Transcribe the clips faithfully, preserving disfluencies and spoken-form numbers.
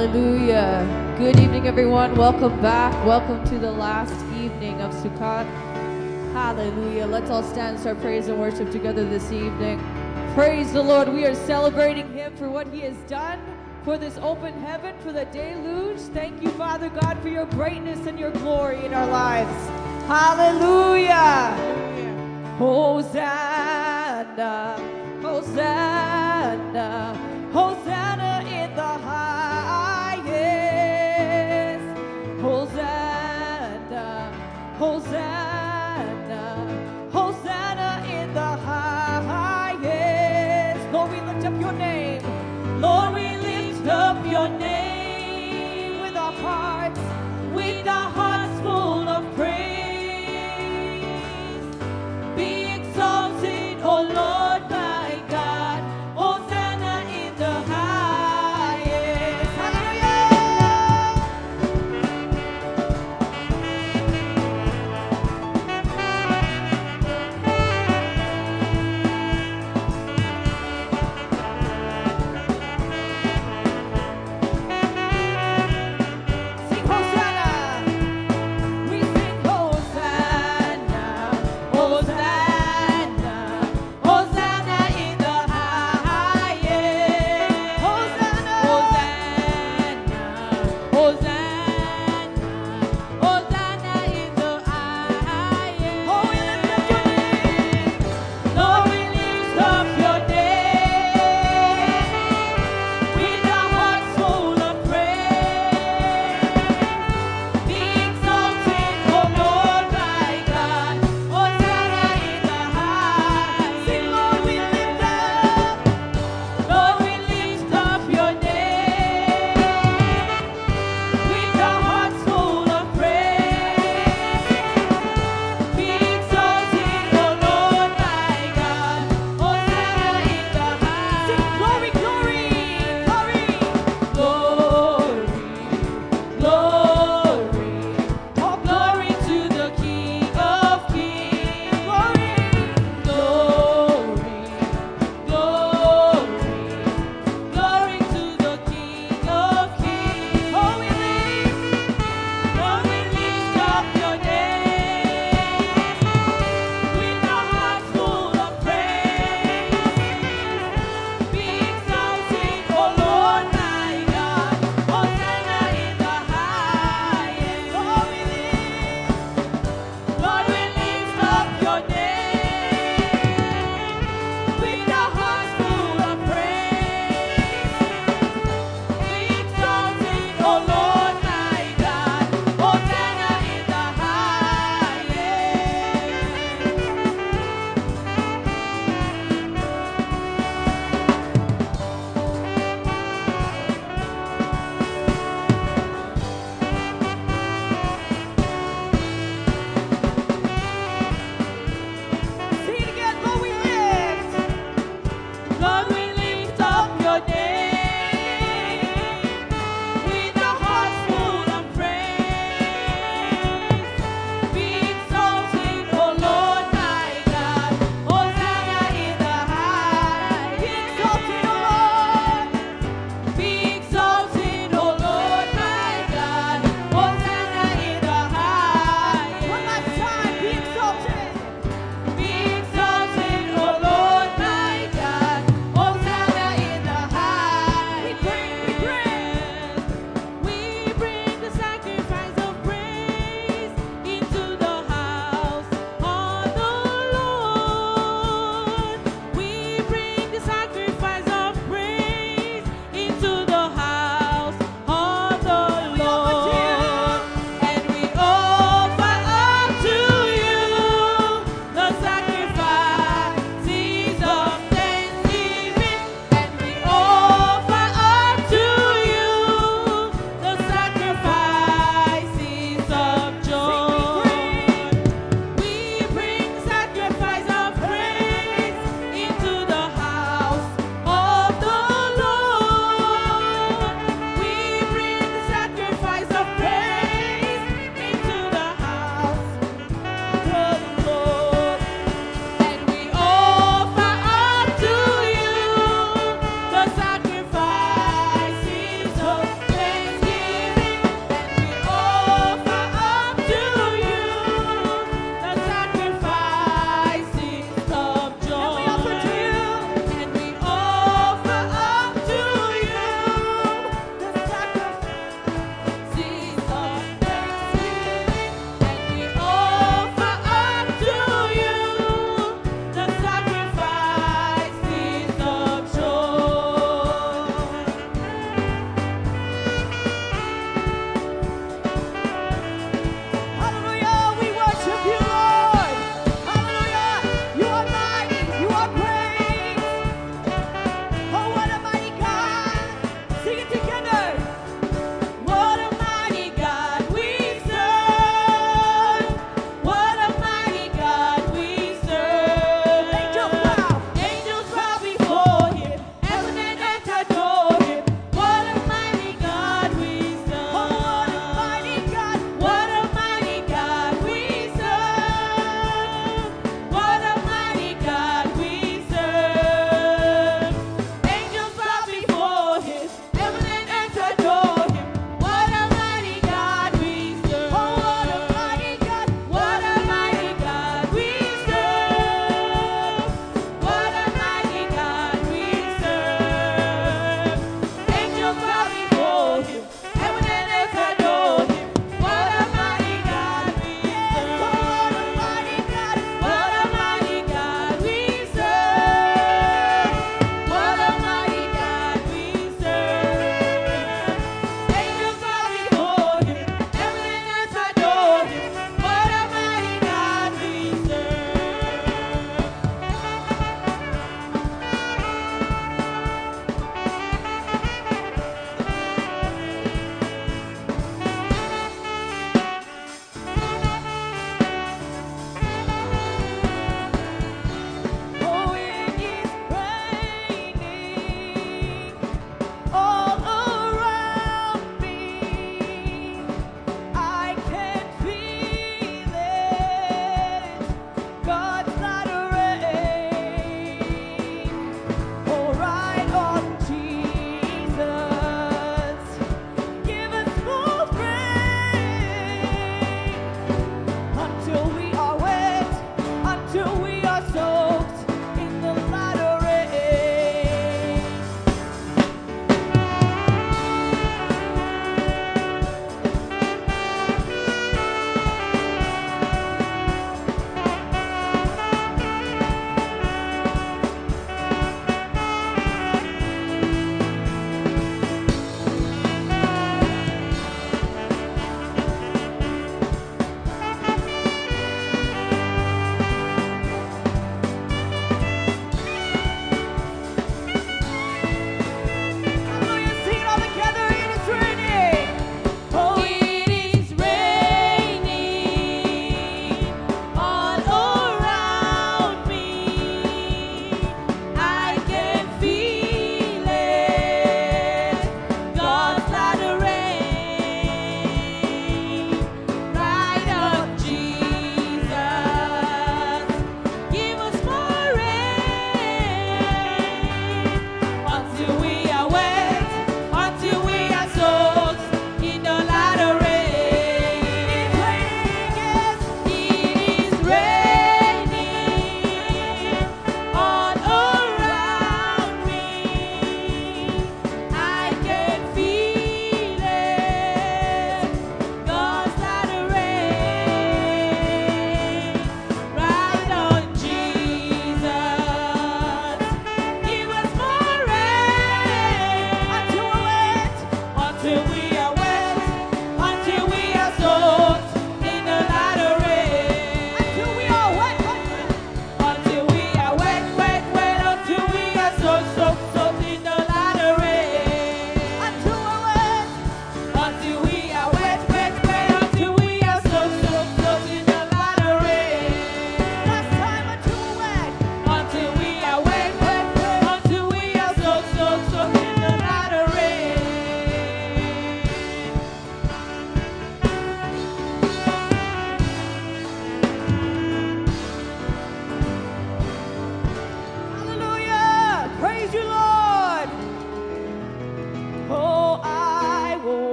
Hallelujah. Good evening, everyone. Welcome back. Welcome to the last evening of Sukkot. Hallelujah. Let's all stand and start praise and worship together this evening. Praise the Lord. We are celebrating Him for what He has done, for this open heaven, for the deluge. Thank you, Father God, for your greatness and your glory in our lives. Hallelujah. Hosanna, Hosanna, Hosanna in the highest. Hosanna, Hosanna, Hosanna in the highest. Lord, we lift up your name. Lord, we lift up your name with our hearts, with our hearts full of praise. Be exalted, O Lord my God. Hosanna in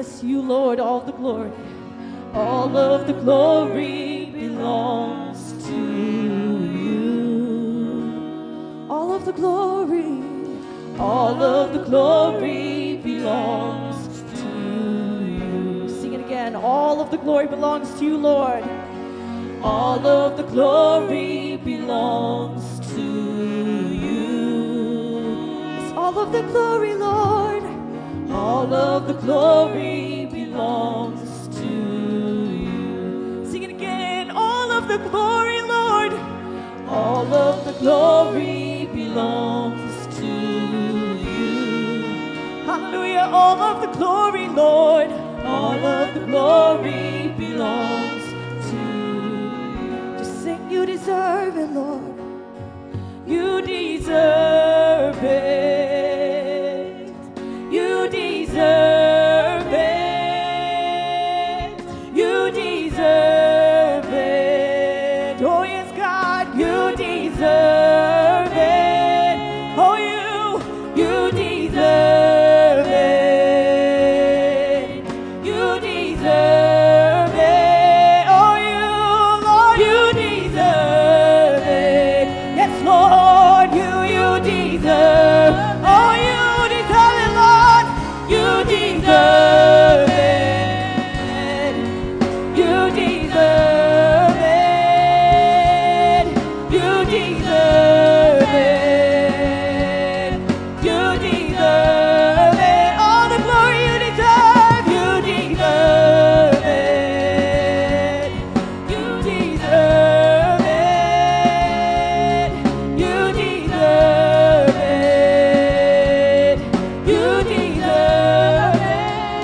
Yes, you, Lord, all the glory. All of the glory belongs to you. All of the glory, all of the glory belongs to you. Sing it again. All of the glory belongs to you, Lord. All of the glory belongs to you. It's all of the glory, Lord. All of the glory belongs to you. Sing it again. All of the glory, Lord. All of the glory belongs to you. Hallelujah. All of the glory, Lord. All of the glory belongs to you. Just sing, you deserve it, Lord. You deserve it. You deserve it. You deserve it. Oh, yes, God, you deserve it. Oh, you, you deserve it. You deserve it. Oh, you, Lord, you deserve it. Yes, Lord, you, you deserve. Oh, you deserve it, Lord. You deserve it. You deserve it. You deserve it. You deserve it. All the glory you deserve. You deserve it. You deserve it. You deserve it. You deserve it.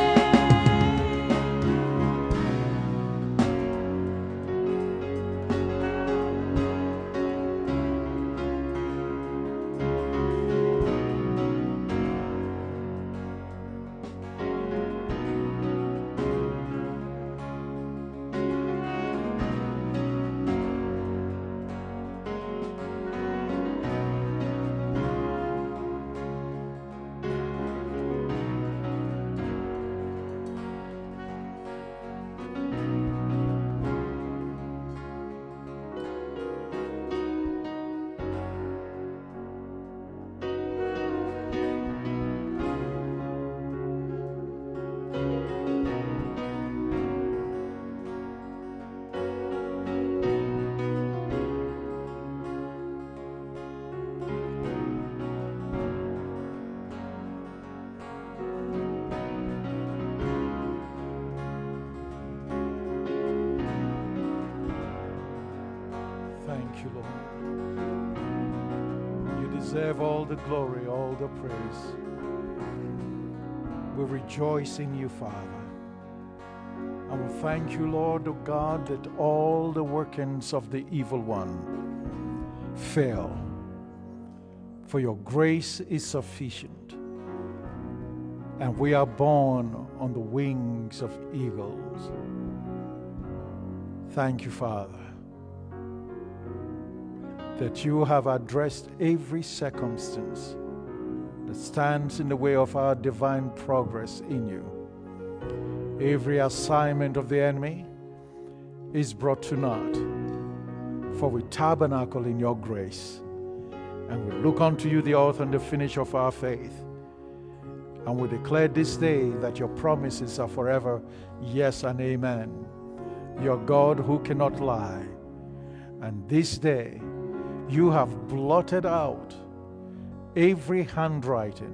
Thank you, Lord. You deserve all the glory, all the praise. We rejoice in you, Father. And we thank you, Lord, O God, that all the workings of the evil one fail. For your grace is sufficient. And we are born on the wings of eagles. Thank you, Father, that you have addressed every circumstance that stands in the way of our divine progress in you. Every assignment of the enemy is brought to naught, for we tabernacle in your grace, and we look unto you, the author and the finisher of our faith, and we declare this day that your promises are forever yes and amen. Your God who cannot lie, and this day you have blotted out every handwriting,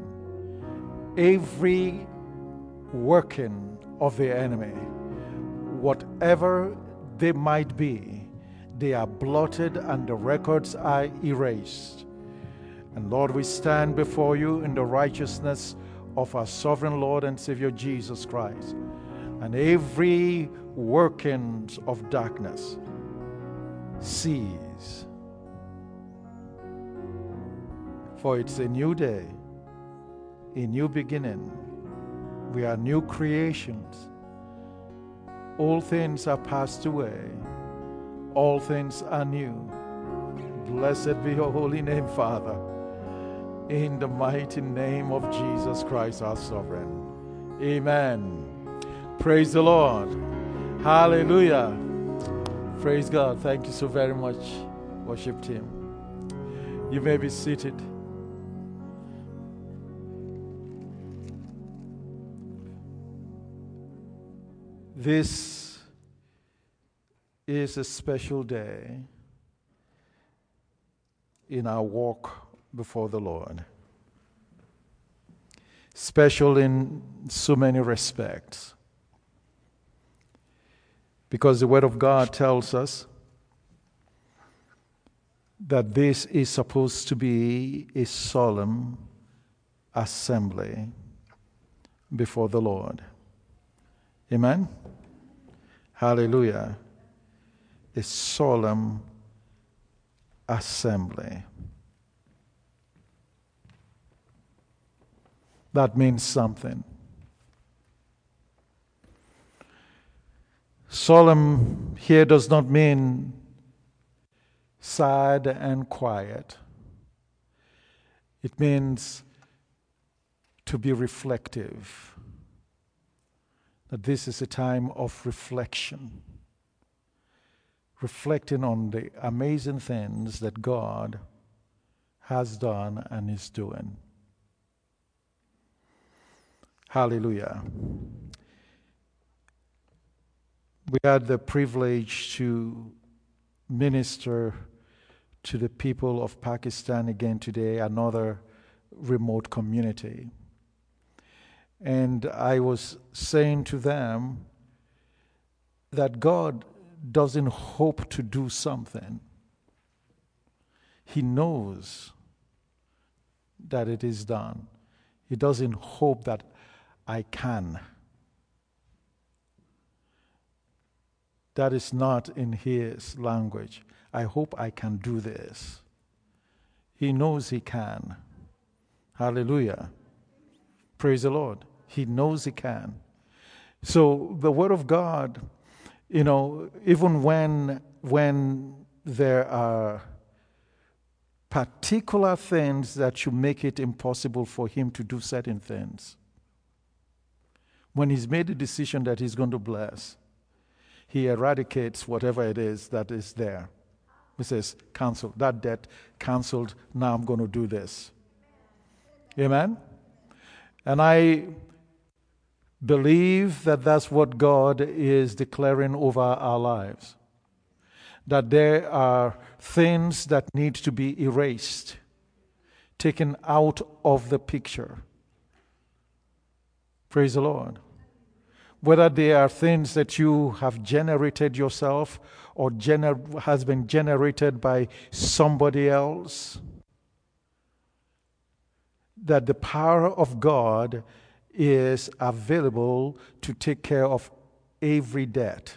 every working of the enemy. Whatever they might be, they are blotted and the records are erased. And Lord, we stand before you in the righteousness of our sovereign Lord and Savior Jesus Christ. And every workings of darkness cease. For it's a new day, a new beginning. We are new creations. All things are passed away. All things are new. Blessed be your holy name, Father. In the mighty name of Jesus Christ, our sovereign. Amen. Praise the Lord. Hallelujah. Praise God. Thank you so very much, worship team. You may be seated. This is a special day in our walk before the Lord. Special in so many respects. Because the Word of God tells us that this is supposed to be a solemn assembly before the Lord. Amen? Hallelujah. A solemn assembly. That means something. Solemn here does not mean sad and quiet. It means to be reflective. That this is a time of reflection. Reflecting on the amazing things that God has done and is doing. Hallelujah. We had the privilege to minister to the people of Pakistan again today, another remote community. And I was saying to them that God doesn't hope to do something. He knows that it is done. He doesn't hope that I can. That is not in his language. I hope I can do this. He knows he can. Hallelujah. Praise the Lord. He knows he can. So the Word of God, you know, even when, when there are particular things that should make it impossible for him to do certain things, when he's made a decision that he's going to bless, he eradicates whatever it is that is there. He says, cancel that debt, canceled, now I'm going to do this. Amen? And I believe that that's what God is declaring over our lives. That there are things that need to be erased, taken out of the picture. Praise the Lord. Whether they are things that you have generated yourself or gener- has been generated by somebody else, that the power of God is available to take care of every debt.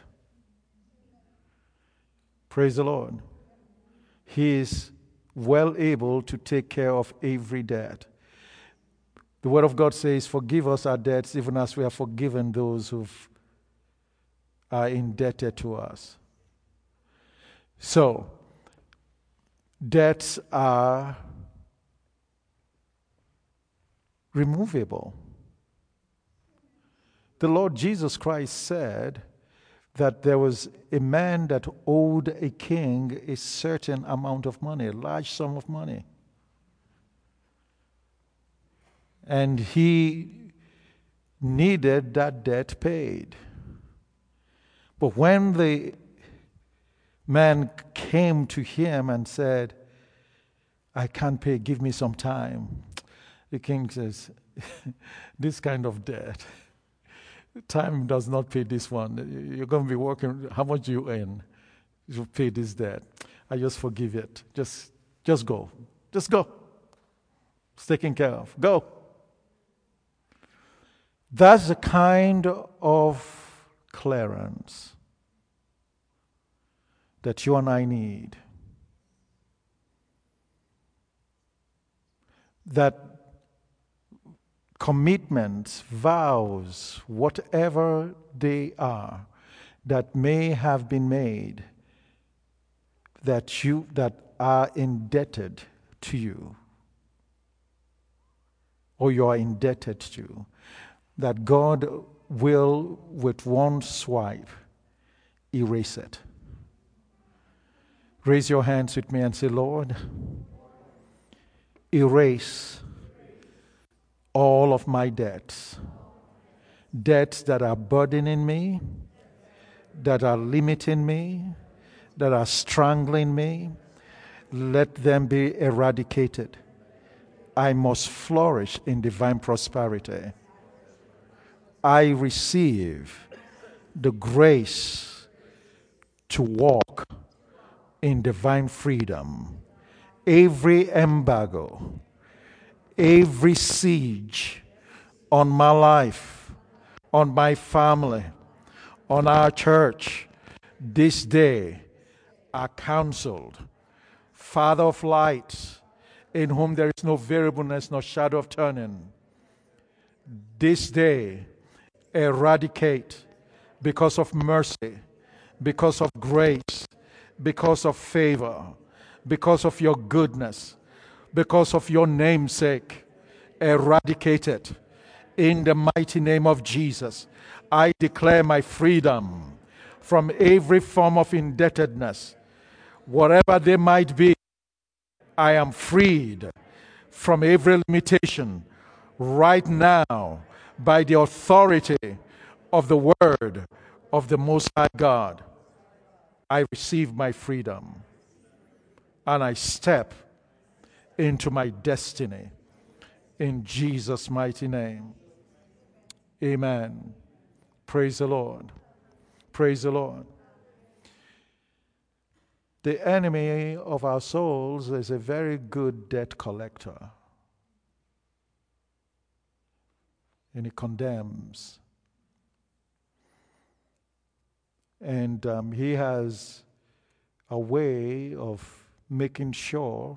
Praise the Lord. He is well able to take care of every debt. The Word of God says, forgive us our debts even as we have forgiven those who are indebted to us. So, debts are removable. The Lord Jesus Christ said that there was a man that owed a king a certain amount of money, a large sum of money. And he needed that debt paid. But when the man came to him and said, I can't pay, give me some time, the king says, this kind of debt, time does not pay this one. You're going to be working, how much do you earn? You pay this debt. I just forgive it. Just, just go. Just go. It's taken care of. Go. That's the kind of clearance that you and I need. That commitments, vows, whatever they are, that may have been made, that you that are indebted to you, or you are indebted to, that God will, with one swipe, erase it. Raise your hands with me and say, Lord, erase all of my debts, debts that are burdening me, that are limiting me, that are strangling me. Let them be eradicated. I must flourish in divine prosperity. I receive the grace to walk in divine freedom. Every embargo, every siege on my life, on my family, on our church, this day are counseled. Father of light, in whom there is no variableness nor shadow of turning, this day eradicate because of mercy, because of grace, because of favor, because of your goodness, because of your namesake. Eradicate it in the mighty name of Jesus. I declare my freedom from every form of indebtedness. Whatever they might be, I am freed from every limitation right now by the authority of the word of the Most High God. I receive my freedom and I step into my destiny in Jesus' mighty name. Amen. Praise the Lord. Praise the Lord. The enemy of our souls is a very good debt collector. And he condemns. And um, he has a way of making sure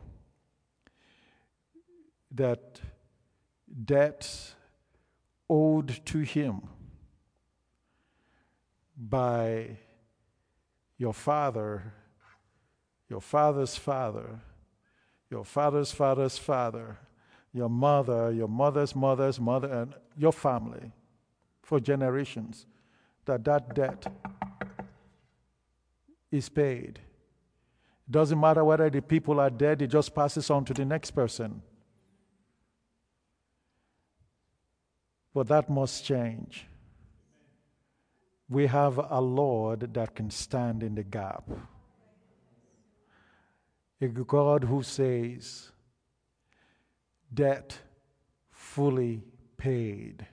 that debts owed to him by your father, your father's father, your father's father's father, your mother, your mother's mother's mother, and your family for generations, that that debt is paid. It doesn't matter whether the people are dead, it just passes on to the next person. But that must change. We have a Lord that can stand in the gap. A God who says, debt fully paid.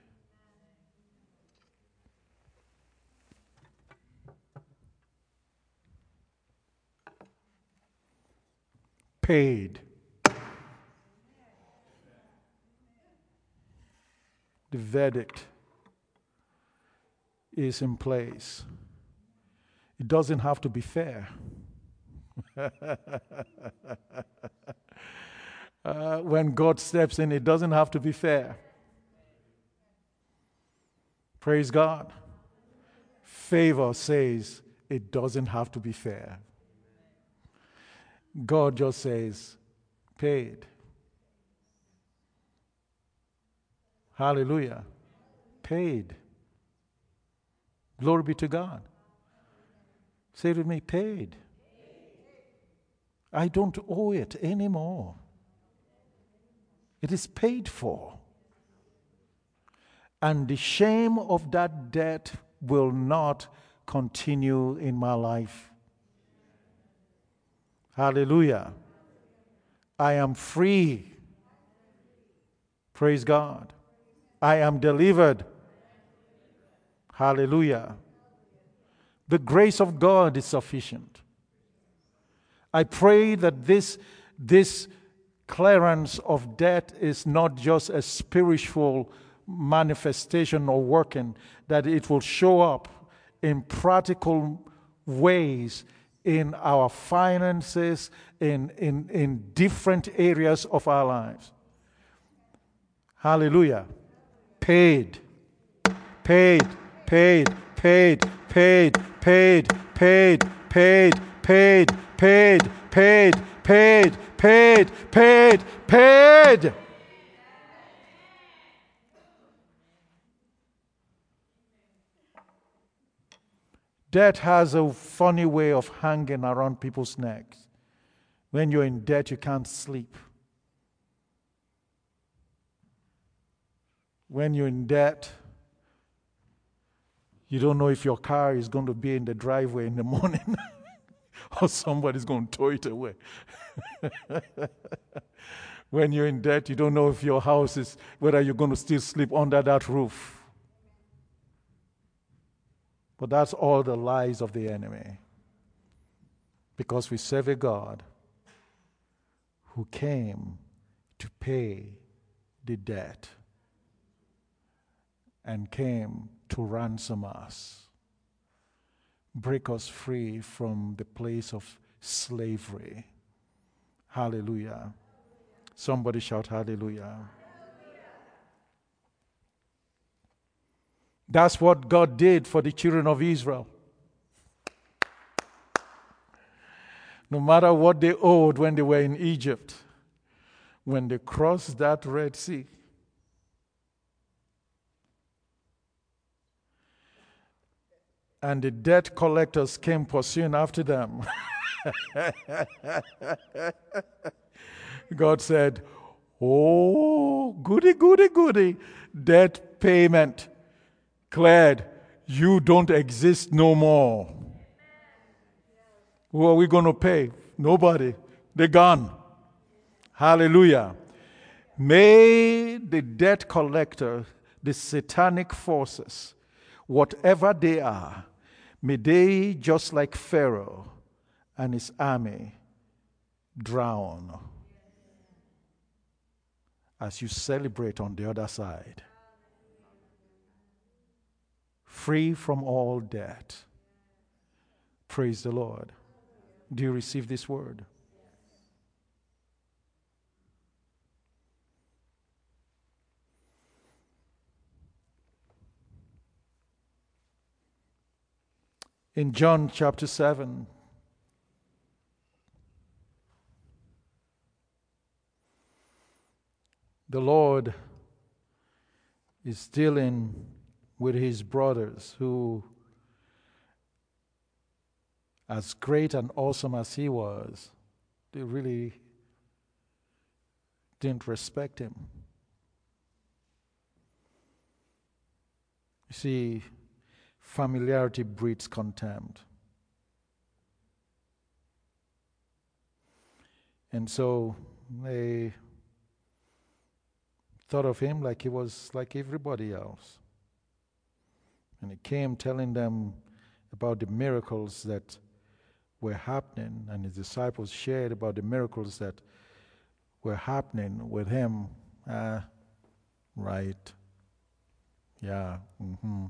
Paid. The verdict is in place. It doesn't have to be fair. uh, when God steps in, it doesn't have to be fair. Praise God. Favor says it doesn't have to be fair. God just says, paid. Hallelujah. Paid. Glory be to God. Say with me, paid. I don't owe it anymore. It is paid for. And the shame of that debt will not continue in my life. Hallelujah. I am free. Praise God. I am delivered. Hallelujah. The grace of God is sufficient. I pray that this, this clearance of debt is not just a spiritual manifestation or working, that it will show up in practical ways in our finances, in, in, in different areas of our lives. Hallelujah. Paid, paid, paid, paid, paid, paid, paid, paid, paid, paid, paid, paid, paid, paid, paid. Debt has a funny way of hanging around people's necks. When you're in debt, you can't sleep. When you're in debt, you don't know if your car is going to be in the driveway in the morning or somebody's going to tow it away. When you're in debt, you don't know if your house is, whether you're going to still sleep under that roof. But that's all the lies of the enemy. Because we serve a God who came to pay the debt and came to ransom us, break us free from the place of slavery. Hallelujah. Somebody shout hallelujah. That's what God did for the children of Israel. No matter what they owed when they were in Egypt, when they crossed that Red Sea, and the debt collectors came pursuing after them, God said, oh, goody, goody, goody, debt payment cleared. You don't exist no more. Who are we going to pay? Nobody. They're gone. Hallelujah. May the debt collector, the satanic forces, whatever they are, may they, just like Pharaoh and his army, drown as you celebrate on the other side. Free from all debt. Praise the Lord. Do you receive this word? In John chapter seven, the Lord is dealing with his brothers who, as great and awesome as he was, they really didn't respect him. You see, familiarity breeds contempt. And so they thought of him like he was like everybody else. And he came telling them about the miracles that were happening, and his disciples shared about the miracles that were happening with him. Ah, right. Yeah. Mm-hmm.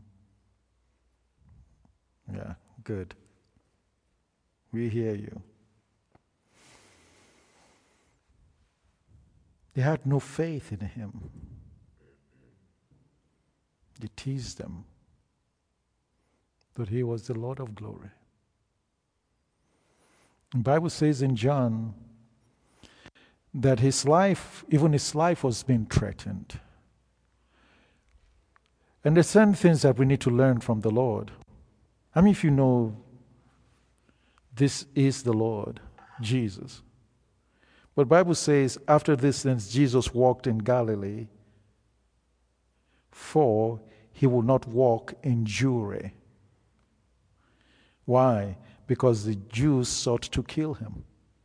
Yeah, good. We hear you. They had no faith in him. They teased him that he was the Lord of glory. The Bible says in John that his life, even his life was being threatened. And there's certain things that we need to learn from the Lord. I mean, if you know this is the Lord, Jesus. But the Bible says, after this things, Jesus walked in Galilee, for he will not walk in Jewry. Why? Because the Jews sought to kill him.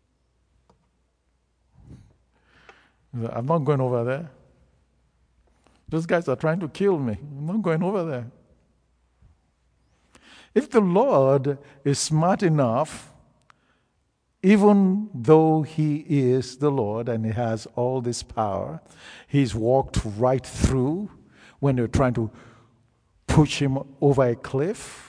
I'm not going over there. Those guys are trying to kill me. I'm not going over there. If the Lord is smart enough, even though he is the Lord and he has all this power, he's walked right through when they're trying to push him over a cliff.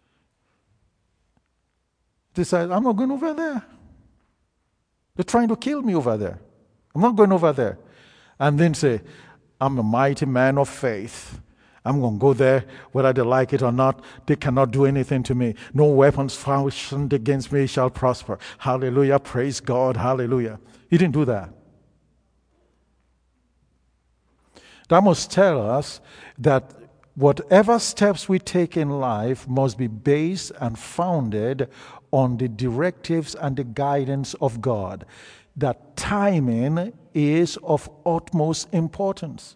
They said, I'm not going over there. They're trying to kill me over there. I'm not going over there. And then say, I'm a mighty man of faith. I'm going to go there, whether they like it or not. They cannot do anything to me. No weapons fashioned against me shall prosper. Hallelujah. Praise God. Hallelujah. He didn't do that. That must tell us that whatever steps we take in life must be based and founded on the directives and the guidance of God. That timing is of utmost importance.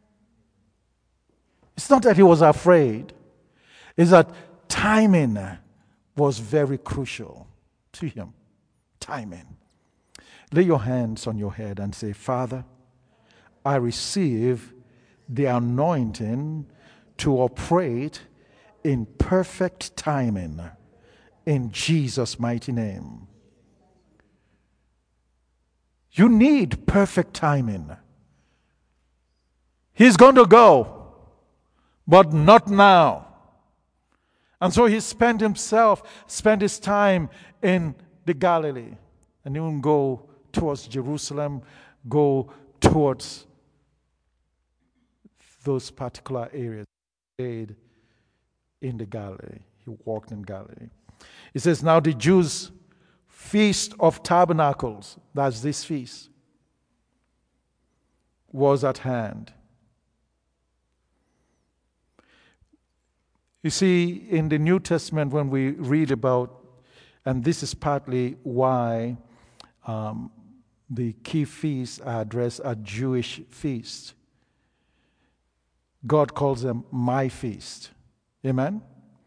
It's not that he was afraid. It's that timing was very crucial to him. Timing. Lay your hands on your head and say, Father, I receive the anointing to operate in perfect timing in Jesus' mighty name. You need perfect timing. He's going to go, but not now. And so he spent himself, spent his time in the Galilee. And he will go towards Jerusalem, go towards those particular areas. He stayed in the Galilee. He walked in Galilee. It says, now the Jews' feast of tabernacles, that's this feast, was at hand. You see, in the New Testament, when we read about, and this is partly why um, the key feasts are addressed as Jewish feasts. God calls them my feast. Amen?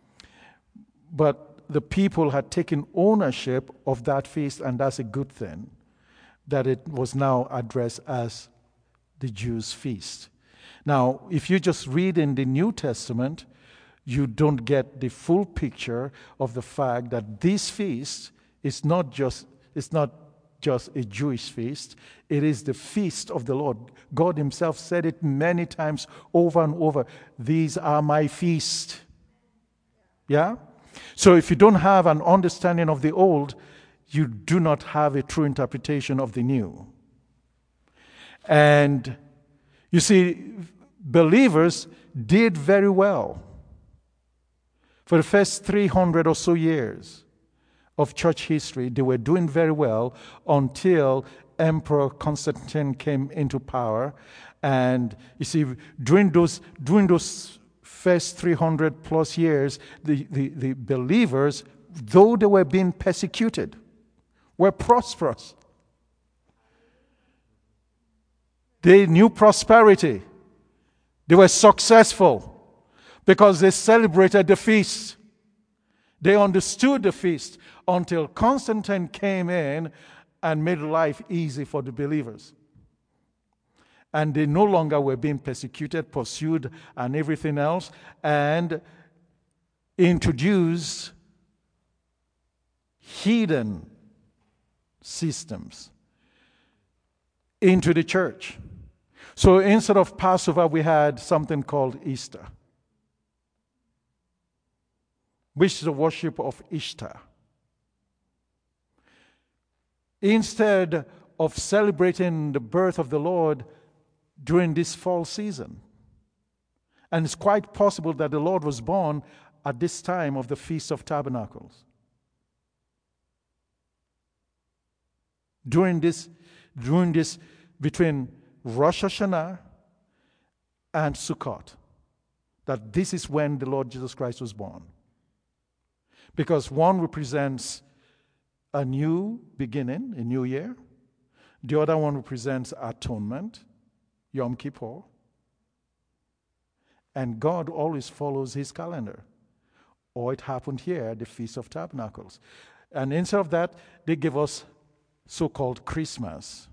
But the people had taken ownership of that feast, and that's a good thing, that it was now addressed as the Jews' feast. Now, if you just read in the New Testament, you don't get the full picture of the fact that this feast is not just, it's not just a Jewish feast. It is the feast of the Lord. God himself said it many times over and over. These are my feast. Yeah? So if you don't have an understanding of the old, you do not have a true interpretation of the new. And you see, believers did very well. For the first three hundred or so years of church history, they were doing very well until Emperor Constantine came into power. And you see, during those, during those first three hundred plus years, the, the, the believers, though they were being persecuted, were prosperous. They knew prosperity. They were successful because they celebrated the feast. They understood the feast until Constantine came in and made life easy for the believers. And they no longer were being persecuted, pursued, and everything else, and introduced hidden systems into the church. So instead of Passover, we had something called Easter, which is the worship of Ishtar. Instead of celebrating the birth of the Lord during this fall season. And it's quite possible that the Lord was born at this time of the Feast of Tabernacles. During this, during this, between Rosh Hashanah and Sukkot, that this is when the Lord Jesus Christ was born. Because one represents a new beginning, a new year. The other one represents atonement, Yom Kippur. And God always follows his calendar. Or it happened here, the Feast of Tabernacles. And instead of that, they give us so-called Christmas.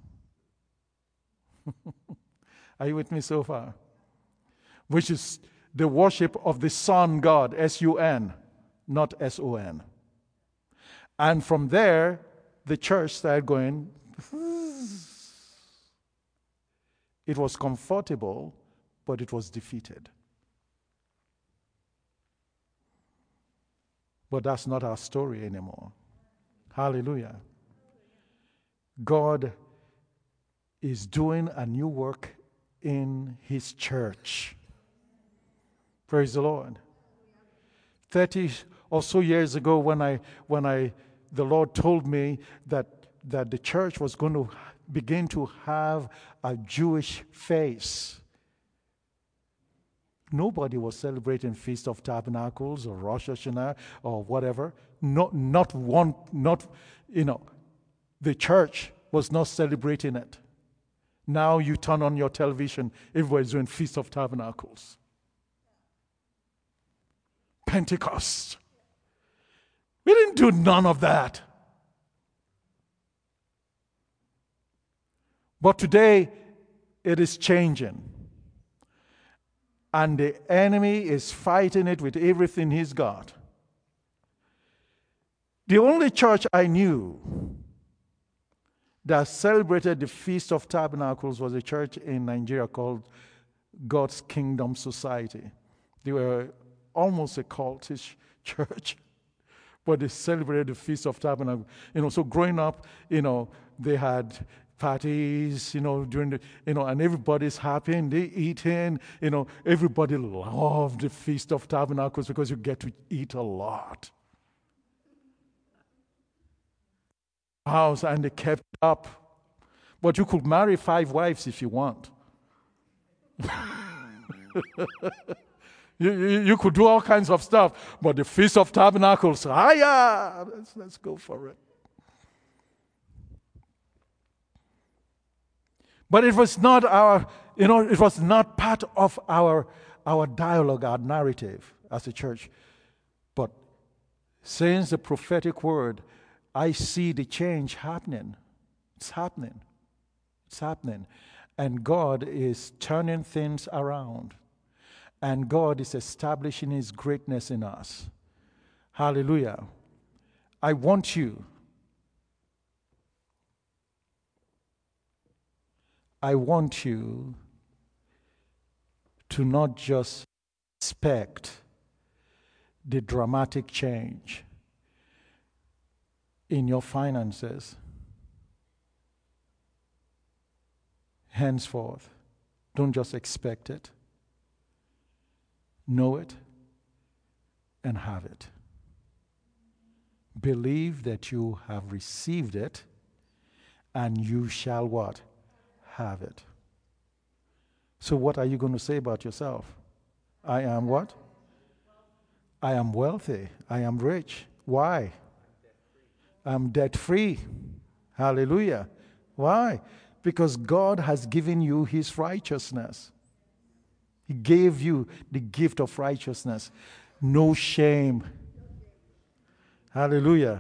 Are you with me so far? Which is the worship of the Sun God, S U N, not S O N. And from there, the church started going. It was comfortable, but it was defeated. But that's not our story anymore. Hallelujah. God is doing a new work in his church. Praise the Lord. Thirty or so years ago, when I when I the Lord told me that that the church was going to begin to have a Jewish face. Nobody was celebrating Feast of Tabernacles or Rosh Hashanah or whatever. Not, not one, not, you know, the church was not celebrating it. Now you turn on your television, everybody's doing Feast of Tabernacles. Pentecost. We didn't do none of that. But today, it is changing. And the enemy is fighting it with everything he's got. The only church I knew that celebrated the Feast of Tabernacles was a church in Nigeria called God's Kingdom Society. They were almost a cultish church, but they celebrated the Feast of Tabernacles. You know, so growing up, you know, they had parties, you know, during the, you know, and everybody's happy and they eating, you know, everybody loved the Feast of Tabernacles because you get to eat a lot. House, and they kept it up. But you could marry five wives if you want. you, you, you could do all kinds of stuff, but the Feast of Tabernacles, ah yeah, let's, let's go for it. But it was not our, you know, it was not part of our, our dialogue, our narrative as a church. But since the prophetic word, I see the change happening. It's happening. It's happening. And God is turning things around. And God is establishing His greatness in us. Hallelujah. I want you, I want you to not just expect the dramatic change in your finances. Henceforth, don't just expect it. Know it and have it. Believe that you have received it and you shall what? Have it. So what are you going to say about yourself? I am what? I am wealthy. I am rich. Why? I'm debt-free. Hallelujah. Why? Because God has given you His righteousness. He gave you the gift of righteousness. No shame. Hallelujah.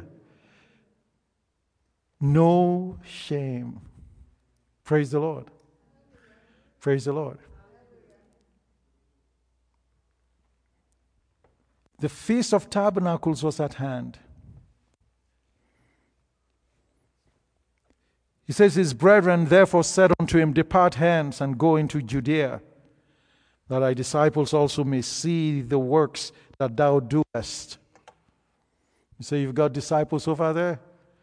No shame. Praise the Lord. Praise the Lord. The Feast of Tabernacles was at hand. He says, his brethren therefore said unto him, depart hence and go into Judea, that thy disciples also may see the works that thou doest. You say, you've got disciples over there?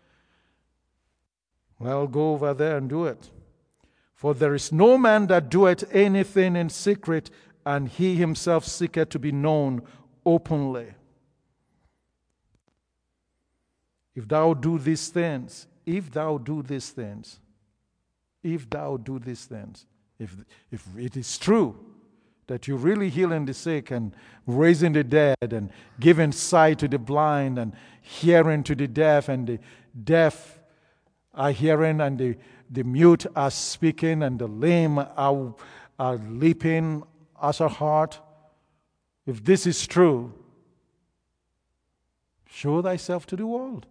Well, go over there and do it. For there is no man that doeth anything in secret, and he himself seeketh to be known openly. If thou do these things, if thou do these things, if thou do these things, if, if it is true that you're really healing the sick and raising the dead and giving sight to the blind and hearing to the deaf, and the deaf are hearing and the, the mute are speaking and the lame are, are leaping as a heart, if this is true, show thyself to the world.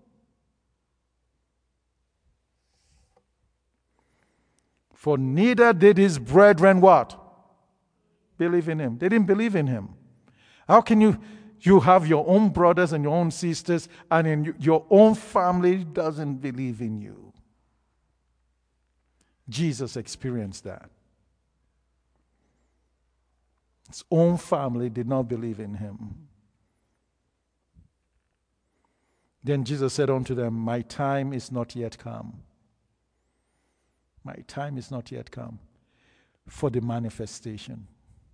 For neither did his brethren what? Believe in him. They didn't believe in him. How can you, you have your own brothers and your own sisters, and in your own family doesn't believe in you? Jesus experienced that. His own family did not believe in him. Then Jesus said unto them, my time is not yet come. My time is not yet come for the manifestation.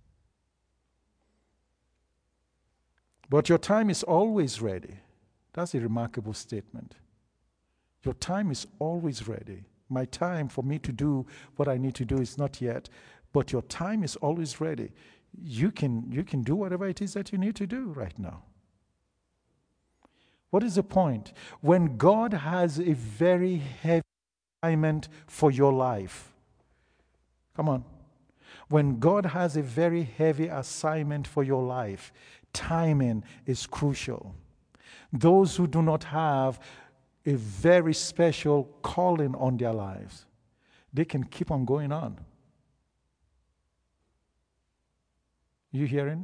But your time is always ready. That's a remarkable statement. Your time is always ready. My time for me to do what I need to do is not yet, but your time is always ready. you can, you can do whatever it is that you need to do right now. What is the point? When God has a very heavy assignment for your life, come on. When God has a very heavy assignment for your life, timing is crucial. Those who do not have a very special calling on their lives, they can keep on going on. You hearing?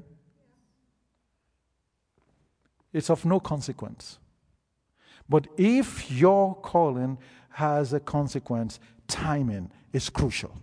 It's of no consequence. But if your calling has a consequence, timing is crucial.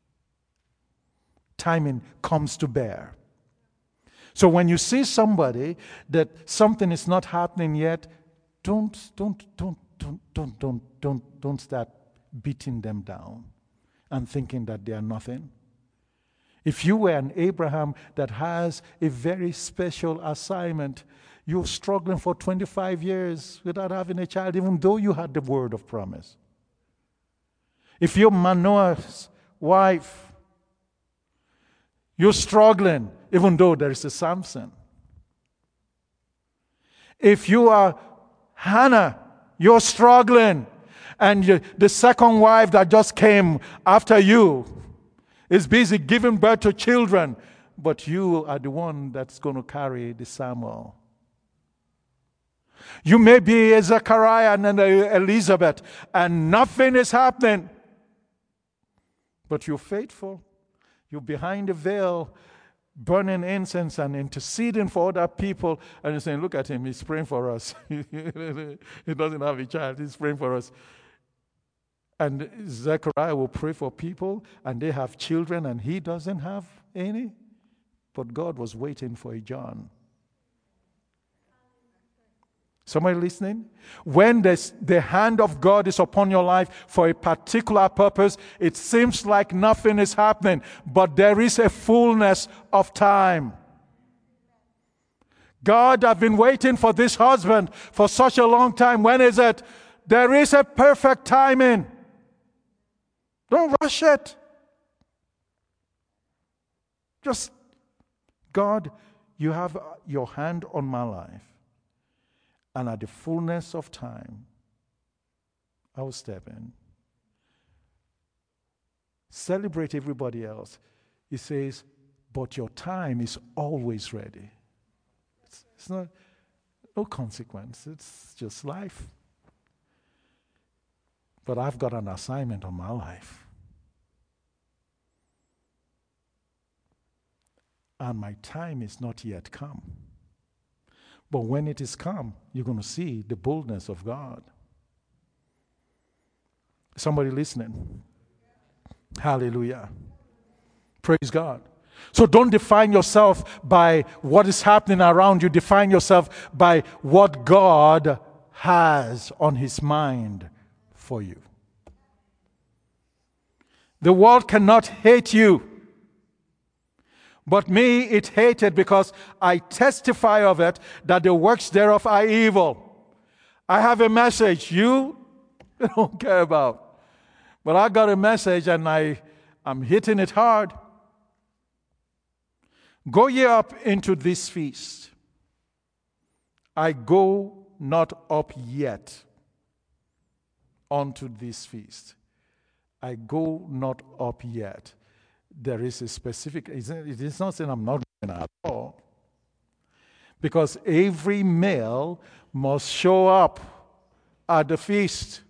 Timing comes to bear. So when you see somebody that something is not happening yet, don't don't don't don't don't don't don't don't start beating them down and thinking that they are nothing. If you were an Abraham that has a very special assignment, you're struggling for twenty-five years without having a child, even though you had the word of promise. If you're Manoah's wife, you're struggling, even though there is a Samson. If you are Hannah, you're struggling, and you, the second wife that just came after you is busy giving birth to children, but you are the one that's going to carry the Samuel. You may be a Zechariah and a Elizabeth, and nothing is happening, but you're faithful. You're behind the veil, burning incense and interceding for other people, and you're saying, look at him, he's praying for us. He doesn't have a child, he's praying for us. And Zechariah will pray for people, and they have children, and he doesn't have any. But God was waiting for a John. Somebody listening? When this, the hand of God is upon your life for a particular purpose, it seems like nothing is happening, but there is a fullness of time. God, I've been waiting for this husband for such a long time. When is it? There is a perfect timing. Don't rush it. Just, God, you have your hand on my life. And at the fullness of time, I will step in. Celebrate everybody else. He says, but your time is always ready. It's, it's not, no consequence. It's just life. But I've got an assignment on my life. And my time is not yet come. But when it is come, you're going to see the boldness of God. Somebody listening? Hallelujah. Praise God. So don't define yourself by what is happening around you. Define yourself by what God has on his mind for you. The world cannot hate you. But me it hated, because I testify of it, that the works thereof are evil. I have a message you don't care about. But I got a message, and I, I'm hitting it hard. Go ye up into this feast. I go not up yet unto this feast. I go not up yet. There is a specific, it is not saying I'm not going at all. Because every male must show up at the feast.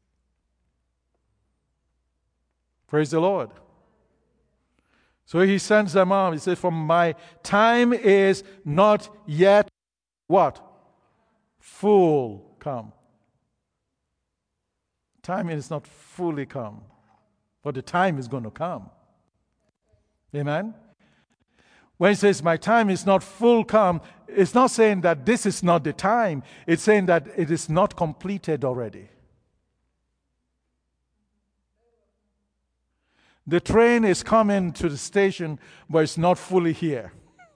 Praise the Lord. So he sends them out. He says, for my time is not yet what? Full come. Time is not fully come. But the time is going to come. Amen? When he says, my time is not full come, it's not saying that this is not the time. It's saying that it is not completed already. The train is coming to the station, but it's not fully here.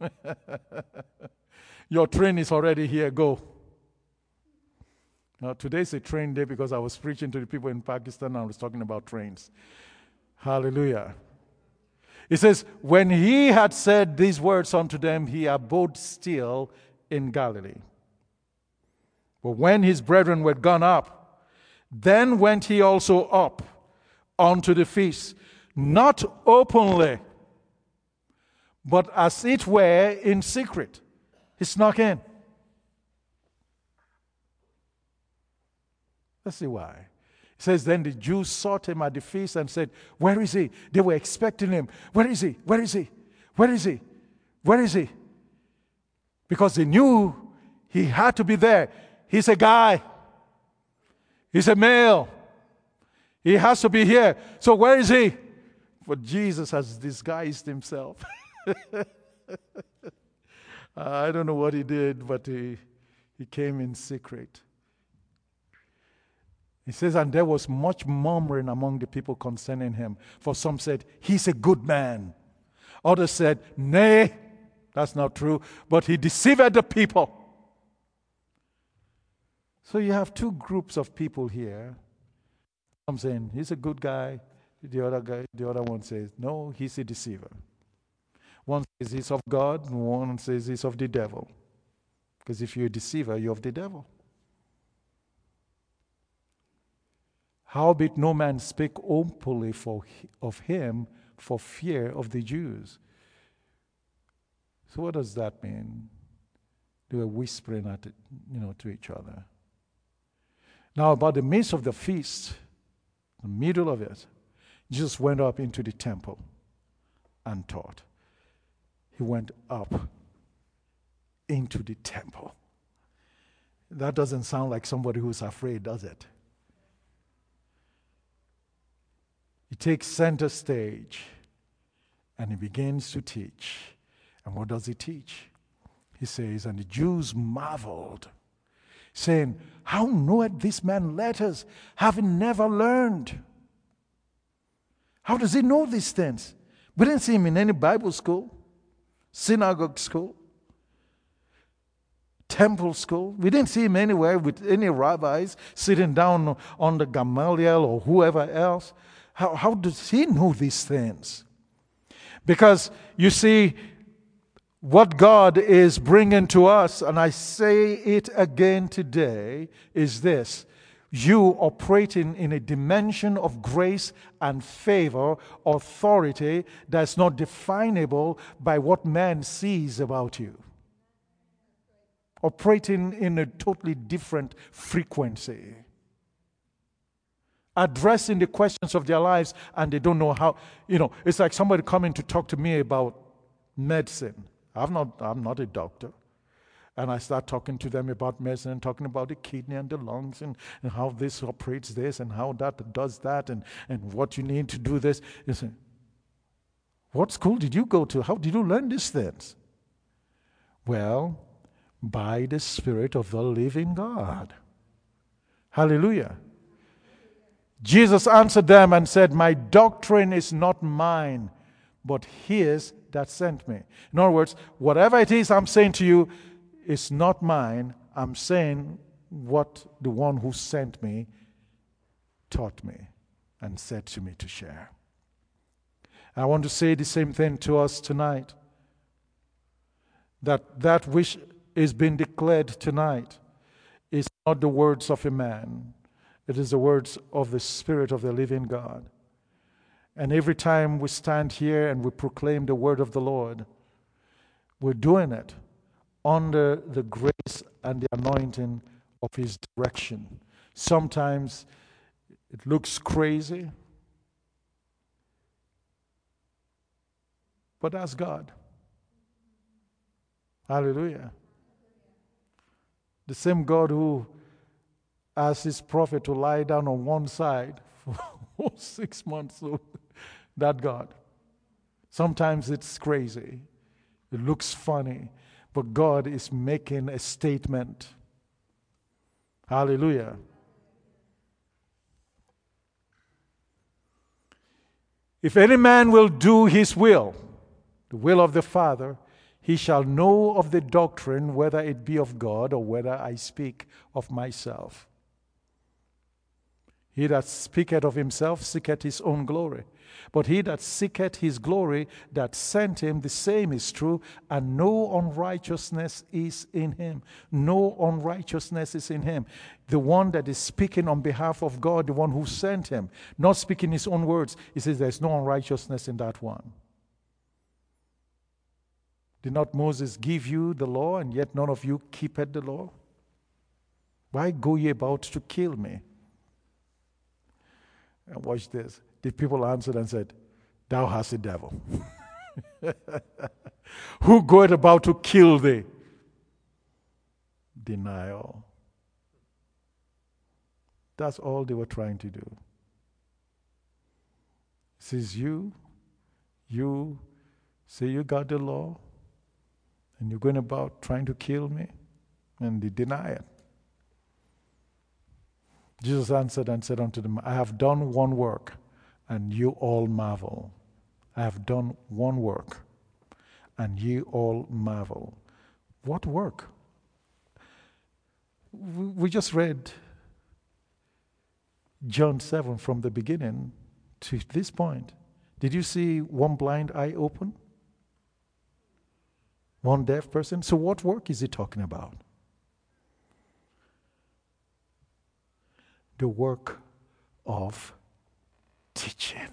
Your train is already here. Go. Now, today's a train day because I was preaching to the people in Pakistan and I was talking about trains. Hallelujah. It says, when he had said these words unto them, he abode still in Galilee. But when his brethren were gone up, then went he also up unto the feast, not openly, but as it were in secret. He snuck in. Let's see why. It says, then the Jews sought him at the feast and said, where is he? They were expecting him. Where is he? Where is he? Where is he? Where is he? Because they knew he had to be there. He's a guy. He's a male. He has to be here. So where is he? But Jesus has disguised himself. I don't know what he did, but he, he came in secret. He says, and there was much murmuring among the people concerning him. For some said, he's a good man. Others said, nay, that's not true, but he deceived the people. So you have two groups of people here. Some saying, he's a good guy. The other guy, the other one says, no, he's a deceiver. One says he's of God, and one says he's of the devil. Because if you're a deceiver, you're of the devil. Howbeit no man spake openly for, of him for fear of the Jews. So what does that mean? They were whispering at it, you know, to each other. Now about the midst of the feast, the middle of it, Jesus went up into the temple and taught. He went up into the temple. That doesn't sound like somebody who's afraid, does it? He takes center stage and he begins to teach. And what does he teach? He says, and the Jews marveled, saying, how knoweth this man letters, having never learned? How does he know these things? We didn't see him in any Bible school, synagogue school, temple school. We didn't see him anywhere with any rabbis sitting down on the Gamaliel or whoever else. How, how does he know these things? Because you see, what God is bringing to us, and I say it again today, is this. You operating in a dimension of grace and favor, authority that's not definable by what man sees about you. Operating in a totally different frequency. Addressing the questions of their lives and they don't know how, you know, it's like somebody coming to talk to me about medicine. I'm not, I'm not a doctor. And I start talking to them about medicine and talking about the kidney and the lungs and, and how this operates this and how that does that and, and what you need to do this. You say, what school did you go to? How did you learn these things? Well, by the Spirit of the living God. Hallelujah. Jesus answered them and said, my doctrine is not mine, but his that sent me. In other words, whatever it is I'm saying to you is not mine. I'm saying what the one who sent me taught me and said to me to share. I want to say the same thing to us tonight. That that which is being declared tonight is not the words of a man. It is the words of the Spirit of the living God. And every time we stand here and we proclaim the word of the Lord, we're doing it under the grace and the anointing of his direction. Sometimes it looks crazy, but that's God. Hallelujah. The same God who asked his prophet to lie down on one side for six months, so that God. Sometimes it's crazy. It looks funny. But God is making a statement. Hallelujah. If any man will do his will, the will of the Father, he shall know of the doctrine, whether it be of God or whether I speak of myself. He that speaketh of himself seeketh his own glory. But he that seeketh his glory that sent him, the same is true, and no unrighteousness is in him. No unrighteousness is in him. The one that is speaking on behalf of God, the one who sent him, not speaking his own words, he says there's no unrighteousness in that one. Did not Moses give you the law, and yet none of you keepeth the law? Why go ye about to kill me? And watch this. The people answered and said, Thou hast a devil. Who goeth about to kill thee? Denial. That's all they were trying to do. It says you, you say you got the law, and you're going about trying to kill me, and they deny it. Jesus answered and said unto them, I have done one work, and you all marvel. I have done one work, and ye all marvel. What work? We just read John seven from the beginning to this point. Did you see one blind eye open? One deaf person? So what work is he talking about? The work of teaching.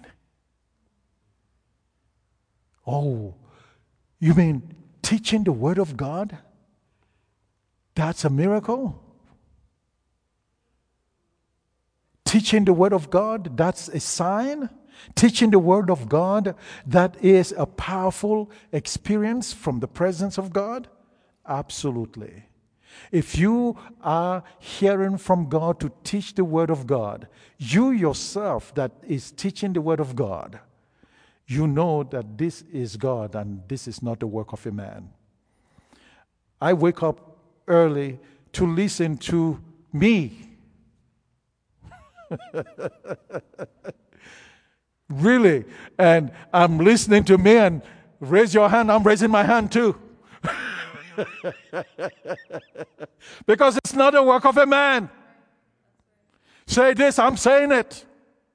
Oh, you mean teaching the Word of God? That's a miracle? Teaching the Word of God, that's a sign? Teaching the Word of God, that is a powerful experience from the presence of God? Absolutely. If you are hearing from God to teach the Word of God, you yourself that is teaching the Word of God, you know that this is God and this is not the work of a man. I wake up early to listen to me. Really. And I'm listening to me, and raise your hand, I'm raising my hand too. Because it's not the work of a man. Say this, I'm saying it.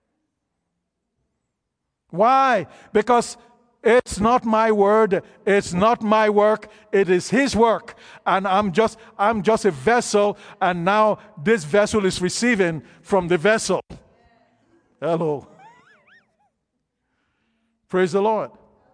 Why? Because it's not my word, it's not my work, it is his work. And I'm just I'm just a vessel, and now this vessel is receiving from the vessel. Hello. Praise the Lord.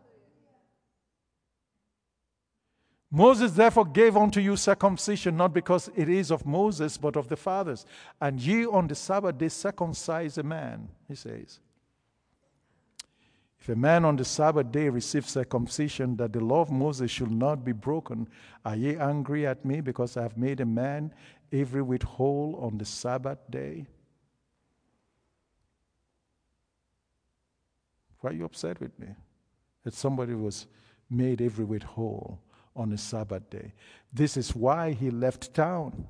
Moses therefore gave unto you circumcision, not because it is of Moses, but of the fathers. And ye on the Sabbath day circumcise a man, he says. If a man on the Sabbath day receive circumcision, that the law of Moses should not be broken, are ye angry at me because I have made a man every whit whole on the Sabbath day? Why are you upset with me? That somebody was made every whit whole on a Sabbath day. This is why he left town.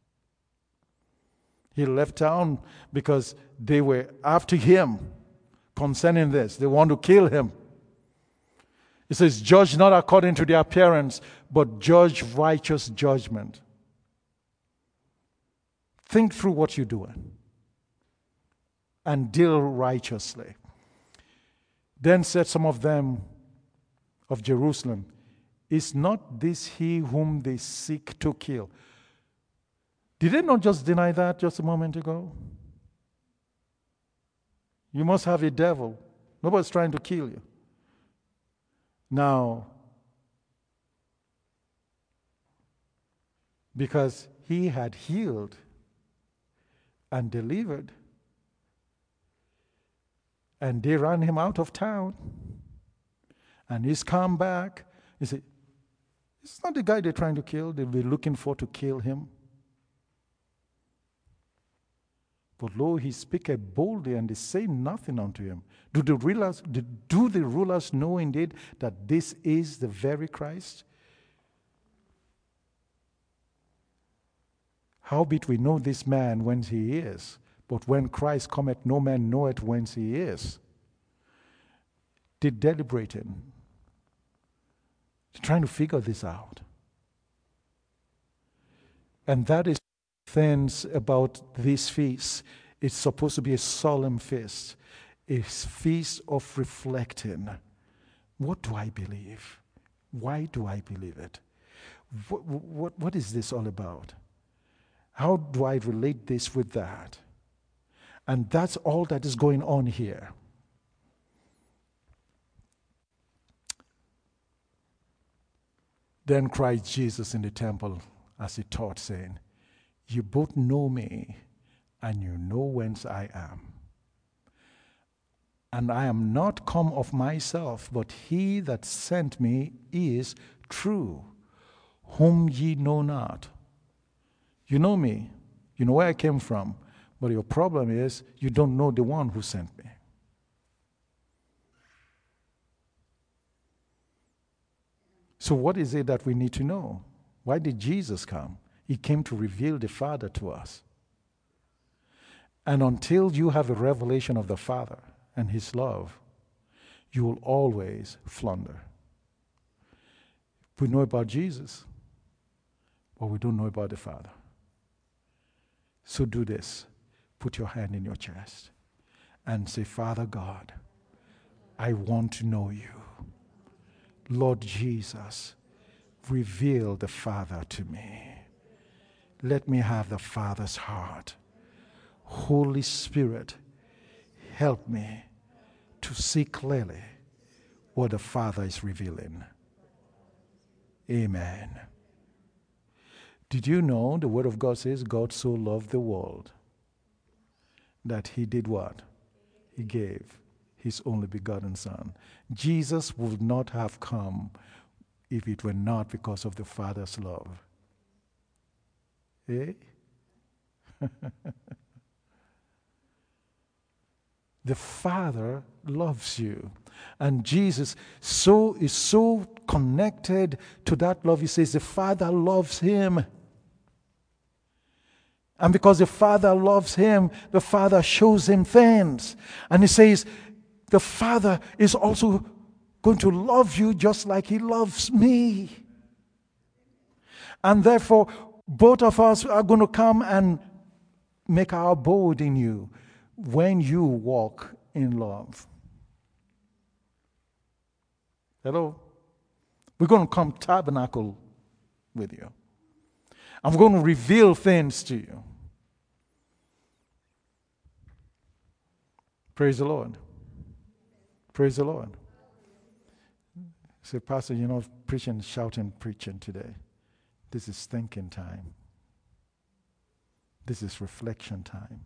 He left town because they were after him concerning this. They want to kill him. It says, judge not according to their appearance, but judge righteous judgment. Think through what you're doing and deal righteously. Then said some of them of Jerusalem, is not this he whom they seek to kill? Did they not just deny that just a moment ago? You must have a devil. Nobody's trying to kill you. Now, because he had healed and delivered, and they ran him out of town, and he's come back, he said, it's not the guy they're trying to kill. They'll be looking for to kill him. But lo, he speaketh boldly, and they say nothing unto him. Do the rulers, do the rulers know indeed that this is the very Christ? Howbeit we know this man whence he is, but when Christ cometh, no man knoweth whence he is. They're deliberating. They're trying to figure this out. And that is things about this feast. It's supposed to be a solemn feast. a feast of reflecting. What do I believe? Why do I believe it? What, what, what is this all about? How do I relate this with that? And that's all that is going on here. Then cried Jesus in the temple as he taught, saying, You both know me, and you know whence I am. And I am not come of myself, but he that sent me is true, whom ye know not. You know me, you know where I came from, but your problem is you don't know the one who sent me. So what is it that we need to know? Why did Jesus come? He came to reveal the Father to us. And until you have a revelation of the Father and his love, you will always flounder. We know about Jesus, but we don't know about the Father. So do this. Put your hand in your chest and say, Father God, I want to know you. Lord Jesus, reveal the Father to me. Let me have the Father's heart. Holy Spirit, help me to see clearly what the Father is revealing. Amen. Did you know the Word of God says God so loved the world that he did what? He gave his only begotten Son. Jesus would not have come if it were not because of the Father's love. Eh? The Father loves you. And Jesus so is so connected to that love. He says the Father loves him. And because the Father loves him, the Father shows him things. And he says, the Father is also going to love you just like he loves me. And therefore, both of us are going to come and make our abode in you when you walk in love. Hello? We're going to come tabernacle with you. I'm going to reveal things to you. Praise the Lord. Praise the Lord. Say, Pastor, you're not preaching, shouting, preaching today. This is thinking time. This is reflection time.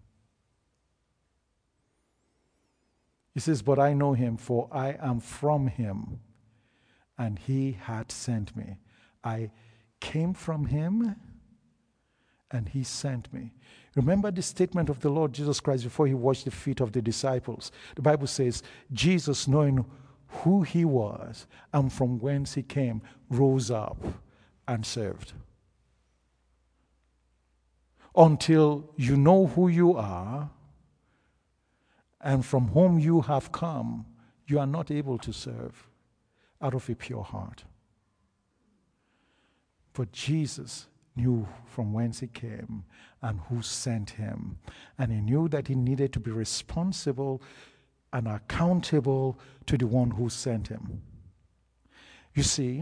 He says, but I know him, for I am from him, and he had sent me. I came from him, and he sent me. Remember the statement of the Lord Jesus Christ before he washed the feet of the disciples. The Bible says, Jesus, knowing who he was and from whence he came, rose up and served. Until you know who you are and from whom you have come, you are not able to serve out of a pure heart. But Jesus knew from whence he came and who sent him. And he knew that he needed to be responsible and accountable to the one who sent him. You see,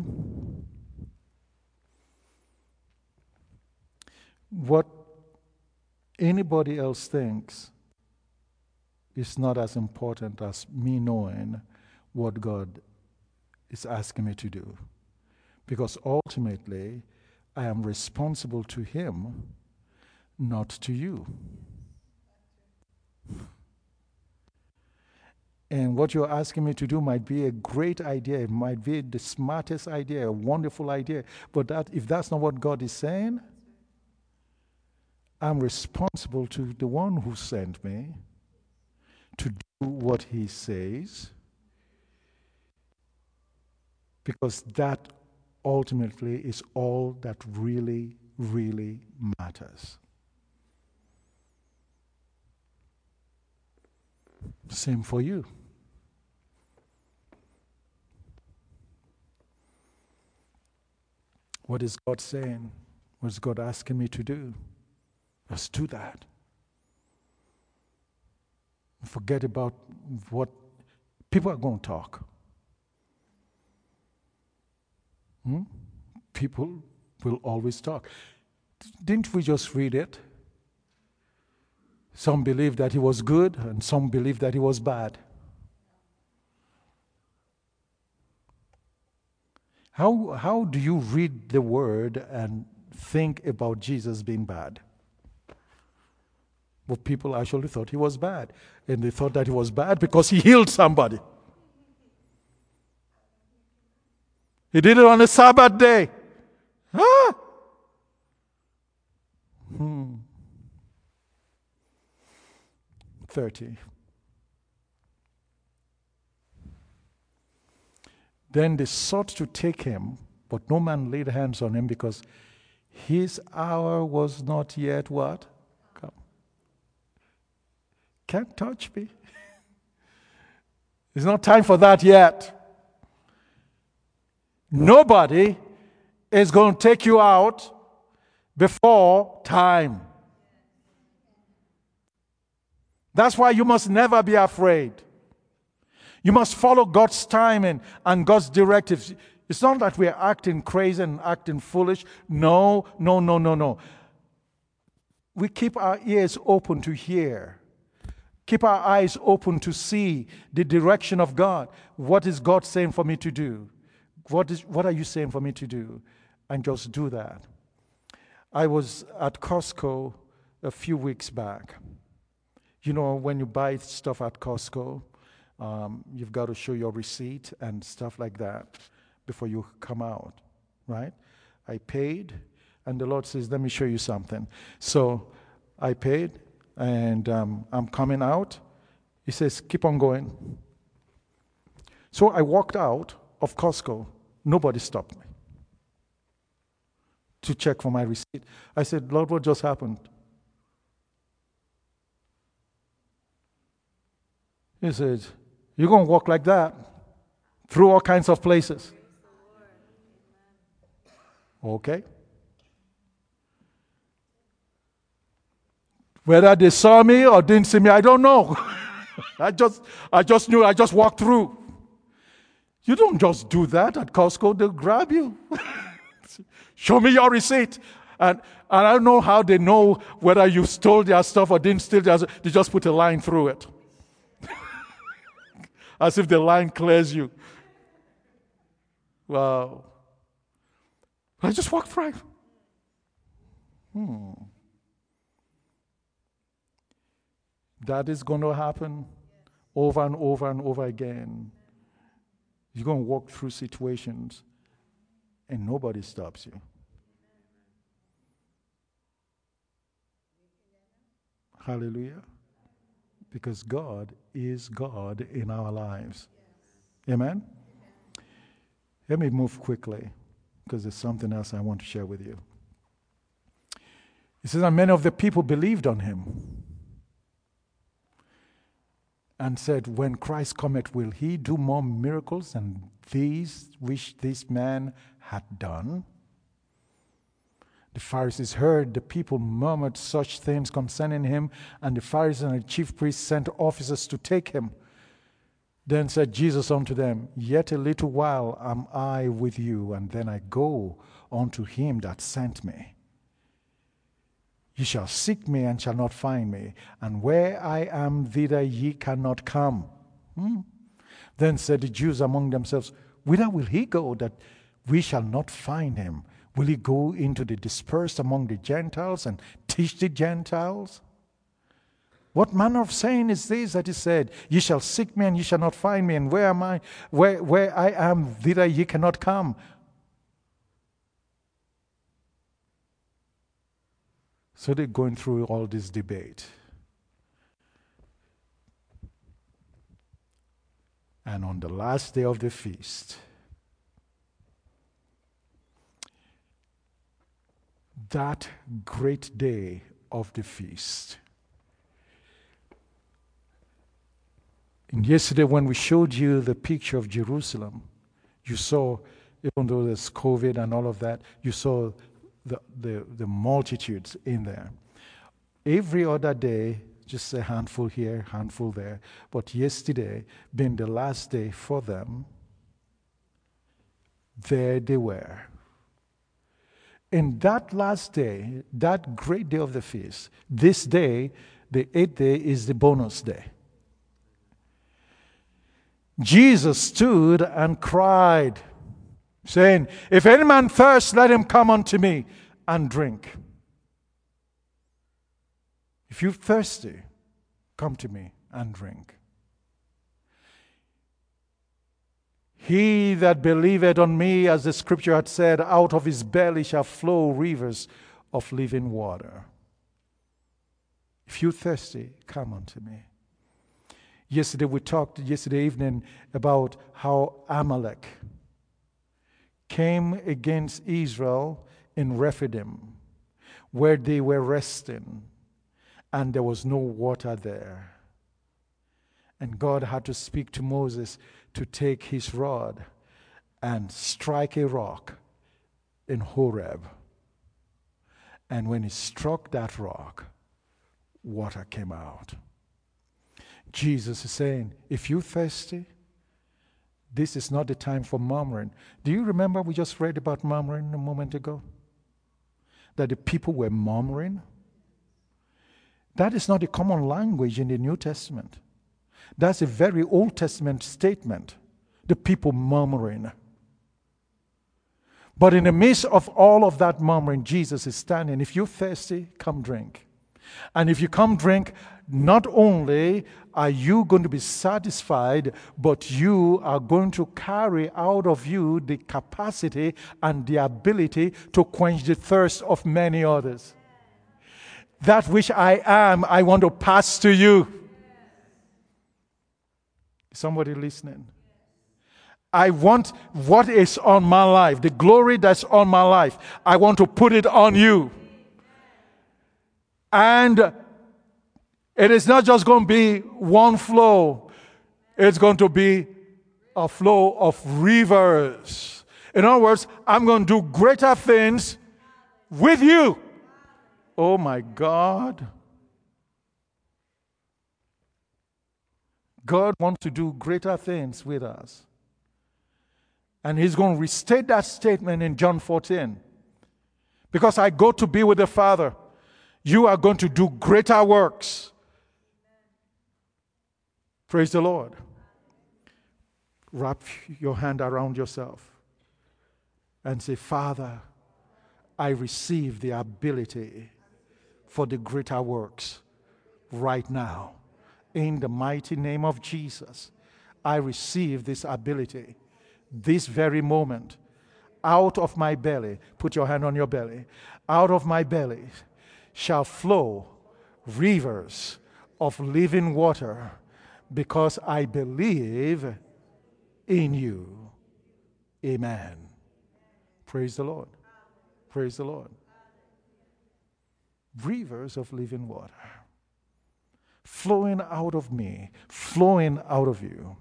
what anybody else thinks is not as important as me knowing what God is asking me to do. Because ultimately, I am responsible to him, not to you. And what you're asking me to do might be a great idea. It might be the smartest idea, a wonderful idea. But that, if that's not what God is saying, I'm responsible to the one who sent me to do what he says. Because that ultimately is all that really, really matters. Same for you. What is God saying? What is God asking me to do? Let's do that. Forget about what people are going to talk. Hmm? People will always talk. Didn't we just read it? Some believe that he was good, and some believe that he was bad. How, how do you read the word and think about Jesus being bad? Well, people actually thought he was bad. And they thought that he was bad because he healed somebody. He did it on a Sabbath day. Huh? Hmm. thirty. Then they sought to take him, but no man laid hands on him because his hour was not yet what? Come. Can't touch me. It's not time for that yet. Nobody is going to take you out before time. That's why you must never be afraid. You must follow God's timing and God's directives. It's not that we're acting crazy and acting foolish. No, no, no, no, no. We keep our ears open to hear. Keep our eyes open to see the direction of God. What is God saying for me to do? What is, what are you saying for me to do? And just do that. I was at Costco a few weeks back. You know, when you buy stuff at Costco, um, you've got to show your receipt and stuff like that before you come out, right? I paid, and the Lord says, let me show you something. So I paid, and um, I'm coming out. He says, keep on going. So I walked out of Costco. Nobody stopped me to check for my receipt. I said, Lord, what just happened? He said, you're going to walk like that through all kinds of places. Okay. Whether they saw me or didn't see me, I don't know. I just I just knew I just walked through. You don't just do that at Costco. They'll grab you. Show me your receipt. And, and I don't know how they know whether you stole their stuff or didn't steal their stuff. They just put a line through it. As if the line clears you. Wow. I just walked right. Hmm. That is going to happen over and over and over again. You're going to walk through situations and nobody stops you. Hallelujah. Because God is God in our lives. Amen? Let me move quickly because there's something else I want to share with you. It says, and many of the people believed on him and said, when Christ cometh, will he do more miracles than these which this man had done? The Pharisees heard the people murmured such things concerning him, and the Pharisees and the chief priests sent officers to take him. Then said Jesus unto them, yet a little while am I with you, and then I go unto him that sent me. Ye shall seek me and shall not find me, and where I am, thither ye cannot come. Hmm? Then said the Jews among themselves, whither will he go that we shall not find him? Will he go into the dispersed among the Gentiles and teach the Gentiles? What manner of saying is this that he said, ye shall seek me and ye shall not find me, and where am I, where, where I am, thither ye cannot come? So they're going through all this debate. And on the last day of the feast, that great day of the feast. And yesterday when we showed you the picture of Jerusalem, you saw, even though there's COVID and all of that, you saw the, the, the multitudes in there. Every other day, just a handful here, handful there. But yesterday, being the last day for them, there they were. In that last day, that great day of the feast, this day, the eighth day, is the bonus day. Jesus stood and cried, saying, "If any man thirst, let him come unto me and drink. If you're thirsty, come to me and drink. He that believeth on me, as the scripture had said, out of his belly shall flow rivers of living water." If you're thirsty, come unto me. Yesterday we talked, yesterday evening, about how Amalek came against Israel in Rephidim, where they were resting, and there was no water there. And God had to speak to Moses to take his rod and strike a rock in Horeb. And when he struck that rock, water came out. Jesus is saying, if you're thirsty, this is not the time for murmuring. Do you remember we just read about murmuring a moment ago? That the people were murmuring? That is not a common language in the New Testament. That's a very Old Testament statement. The people murmuring. But in the midst of all of that murmuring, Jesus is standing. If you're thirsty, come drink. And if you come drink, not only are you going to be satisfied, but you are going to carry out of you the capacity and the ability to quench the thirst of many others. That which I am, I want to pass to you. Somebody listening? I want what is on my life, the glory that's on my life, I want to put it on you. And it is not just going to be one flow. It's going to be a flow of rivers. In other words, I'm going to do greater things with you. Oh my God. God wants to do greater things with us. And he's going to restate that statement in John fourteen. Because I go to be with the Father. You are going to do greater works. Praise the Lord. Wrap your hand around yourself and say, Father, I receive the ability for the greater works right now. In the mighty name of Jesus, I receive this ability, this very moment. Out of my belly, put your hand on your belly, out of my belly shall flow rivers of living water, because I believe in you. Amen. Praise the Lord. Praise the Lord. Rivers of living water flowing out of me, flowing out of you.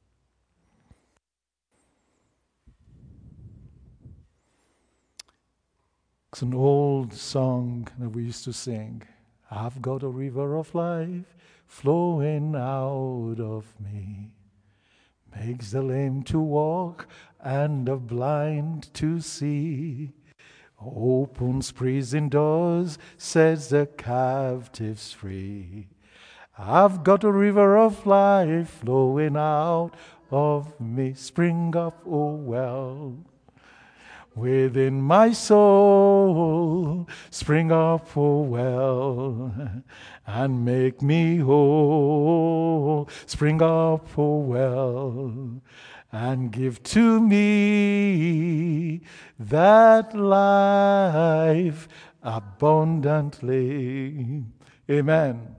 It's an old song that we used to sing. I've got a river of life flowing out of me. Makes the lame to walk and the blind to see. Opens prison doors, sets the captives free. I've got a river of life flowing out of me. Spring up, oh well. Within my soul, spring up, oh well, and make me whole. Spring up, oh well, and give to me that life abundantly. Amen.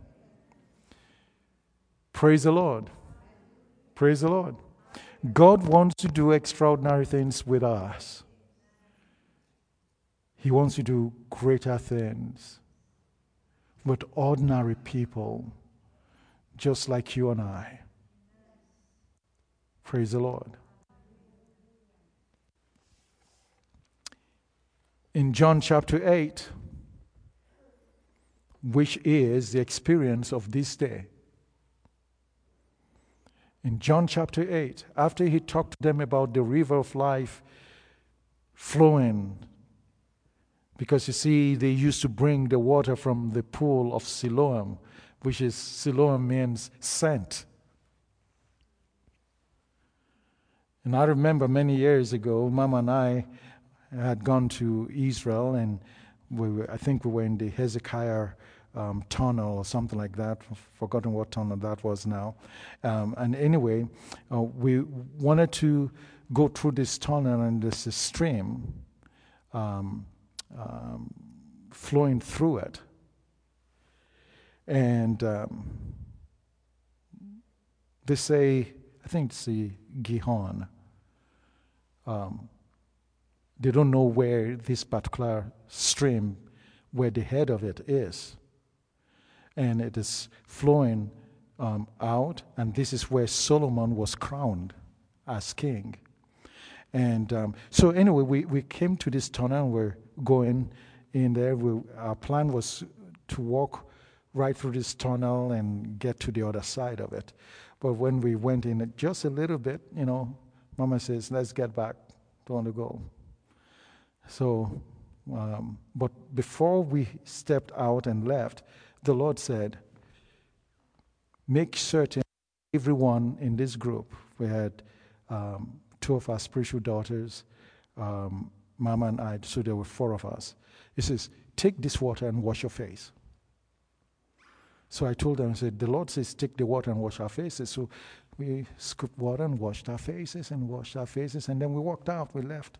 Praise the Lord. Praise the Lord. God wants to do extraordinary things with us. He wants to do greater things with ordinary people, just like you and I. Praise the Lord. In John chapter eight, which is the experience of this day. In John chapter eight, after he talked to them about the river of life flowing, because you see, they used to bring the water from the pool of Siloam, which is, Siloam means sent. And I remember many years ago, Mama and I had gone to Israel, and we were, I think we were in the Hezekiah um, tunnel or something like that. I've forgotten what tunnel that was now. Um, and anyway, uh, we wanted to go through this tunnel, and there's a stream um, um, flowing through it. And um, they say, I think it's the Gihon. Um, they don't know where this particular stream, where the head of it is. And it is flowing um, out, and this is where Solomon was crowned as king. And um, so anyway, we, we came to this tunnel, and we're going in there. We, our plan was to walk right through this tunnel and get to the other side of it. But when we went in just a little bit, you know, Mama says, let's get back. Don't want to go. So, um, but before we stepped out and left, the Lord said, make certain everyone in this group, we had um, two of our spiritual daughters, um, Mama and I, so there were four of us. He says, take this water and wash your face. So I told them, I said, the Lord says, take the water and wash our faces. So we scooped water and washed our faces and washed our faces, and then we walked out, we left.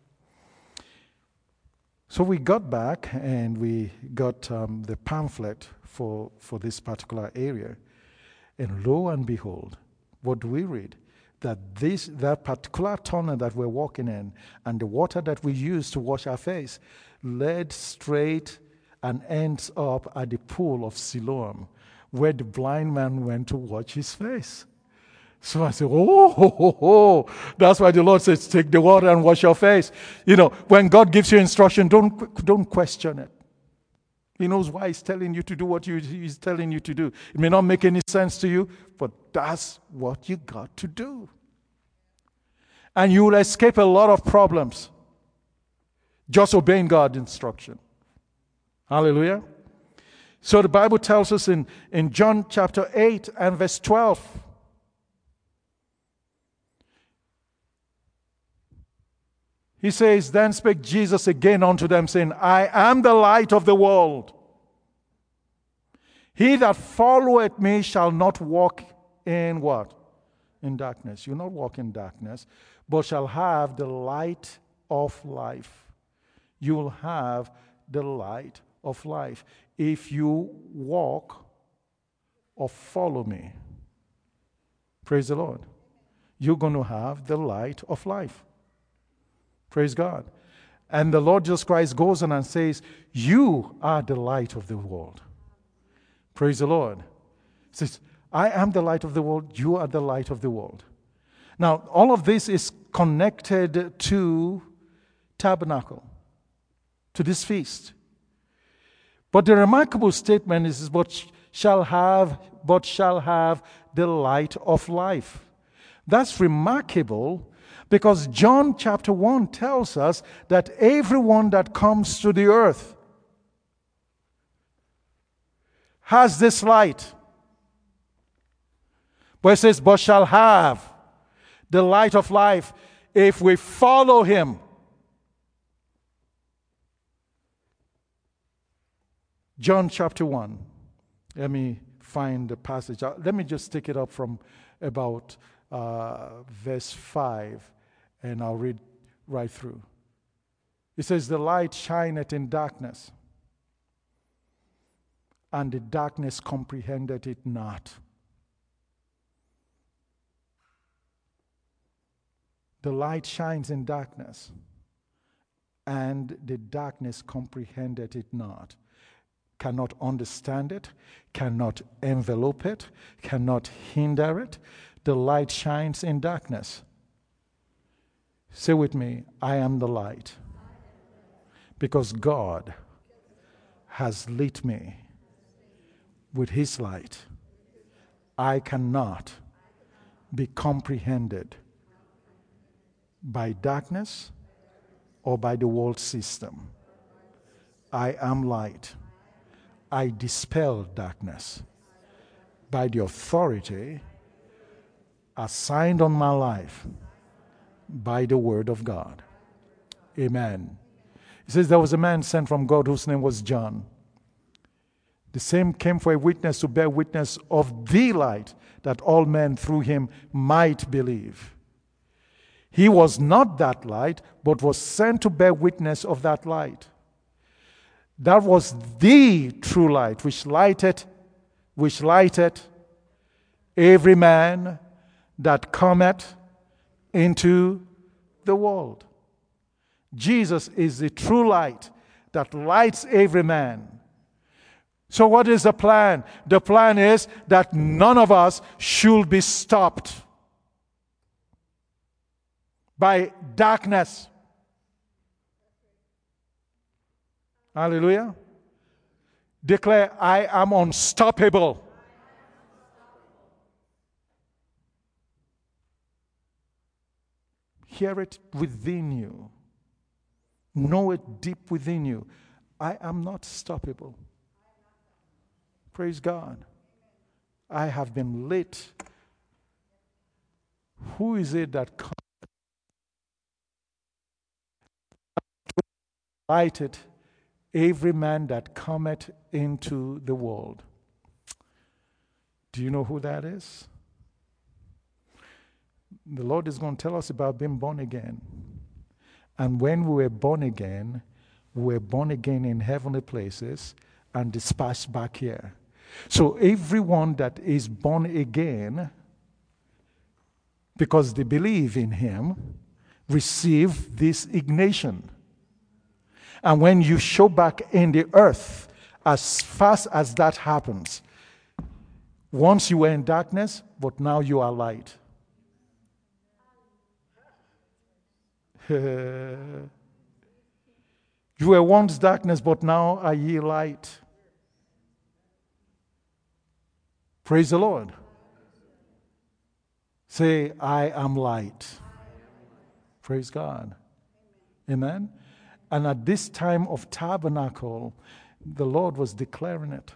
So we got back, and we got um, the pamphlet for, for this particular area. And lo and behold, what do we read? That this that particular tunnel that we're walking in, and the water that we use to wash our face, led straight and ends up at the pool of Siloam, where the blind man went to wash his face. So I said, oh, ho, ho, ho. That's why the Lord says, take the water and wash your face. You know, when God gives you instruction, don't, don't question it. He knows why he's telling you to do what you, he's telling you to do. It may not make any sense to you, but that's what you got to do. And you will escape a lot of problems just obeying God's instruction. Hallelujah. So the Bible tells us in, in John chapter eight and verse twelve, he says, then spake Jesus again unto them, saying, I am the light of the world. He that followeth me shall not walk in what? In darkness. You'll not walk in darkness, but shall have the light of life. You will have the light of life if you walk or follow me. Praise the Lord. You're going to have the light of life. Praise God. And the Lord Jesus Christ goes on and says, you are the light of the world. Praise the Lord. He says, I am the light of the world. You are the light of the world. Now, all of this is connected to tabernacle, to this feast. But the remarkable statement is, but shall have, but shall have the light of life. That's remarkable, because John chapter one tells us that everyone that comes to the earth has this light. But it says, but shall have the light of life if we follow him. John chapter one. Let me find the passage. Let me just take it up from about uh, verse five. And I'll read right through. It says, the light shineth in darkness, and the darkness comprehended it not. The light shines in darkness, and the darkness comprehended it not. Cannot understand it, cannot envelope it, cannot hinder it. The light shines in darkness. Say with me, I am the light, because God has lit me with his light, I cannot be comprehended by darkness or by the world system. I am light. I dispel darkness by the authority assigned on my life by the word of God. Amen. He says there was a man sent from God whose name was John. The same came for a witness to bear witness of the light, that all men through him might believe. He was not that light, but was sent to bear witness of that light. That was the true light, which lighted, which lighted every man that cometh into the world. Jesus is the true light that lights every man. So what is the plan? The plan is that none of us should be stopped by darkness. Hallelujah. Declare, I am unstoppable. Hear it within you. Know it deep within you. I am not stoppable. Praise God. I have been lit. Who is it that lighted every man that cometh into the world? Do you know who that is? The Lord is going to tell us about being born again. And when we were born again, we were born again in heavenly places and dispatched back here. So everyone that is born again, because they believe in him, receive this ignition. And when you show back in the earth, as fast as that happens, once you were in darkness, but now you are light. You were once darkness, but now are ye light. Praise the Lord. Say, I am light. Praise God. Amen. And at this time of tabernacle, the Lord was declaring it.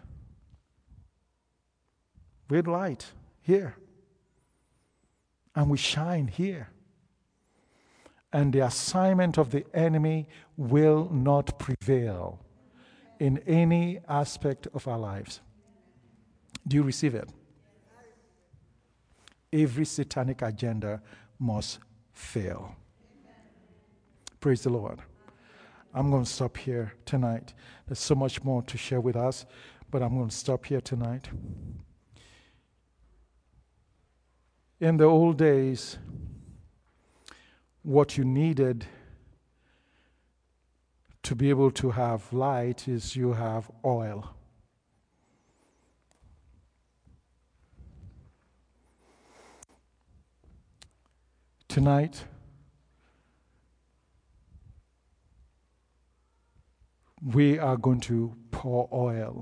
We're light here. And we shine here. And the assignment of the enemy will not prevail in any aspect of our lives. Do you receive it? Every satanic agenda must fail. Praise the Lord. I'm going to stop here tonight. There's so much more to share with us, but I'm going to stop here tonight. In the old days, what you needed to be able to have light is you have oil. Tonight, we are going to pour oil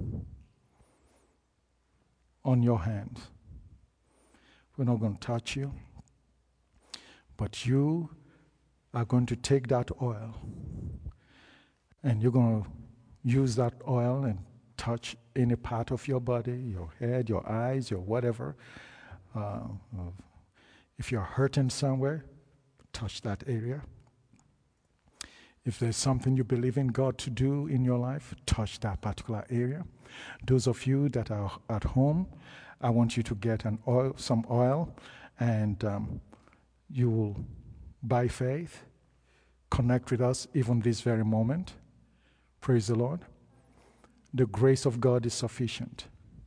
on your hands. We're not going to touch you, but you are going to take that oil and you're going to use that oil and touch any part of your body, your head, your eyes, your whatever. Uh, if you're hurting somewhere, touch that area. If there's something you believe in God to do in your life, touch that particular area. Those of you that are at home, I want you to get an oil, some oil, and um, you will, by faith, connect with us even this very moment. Praise the Lord. The grace of God is sufficient.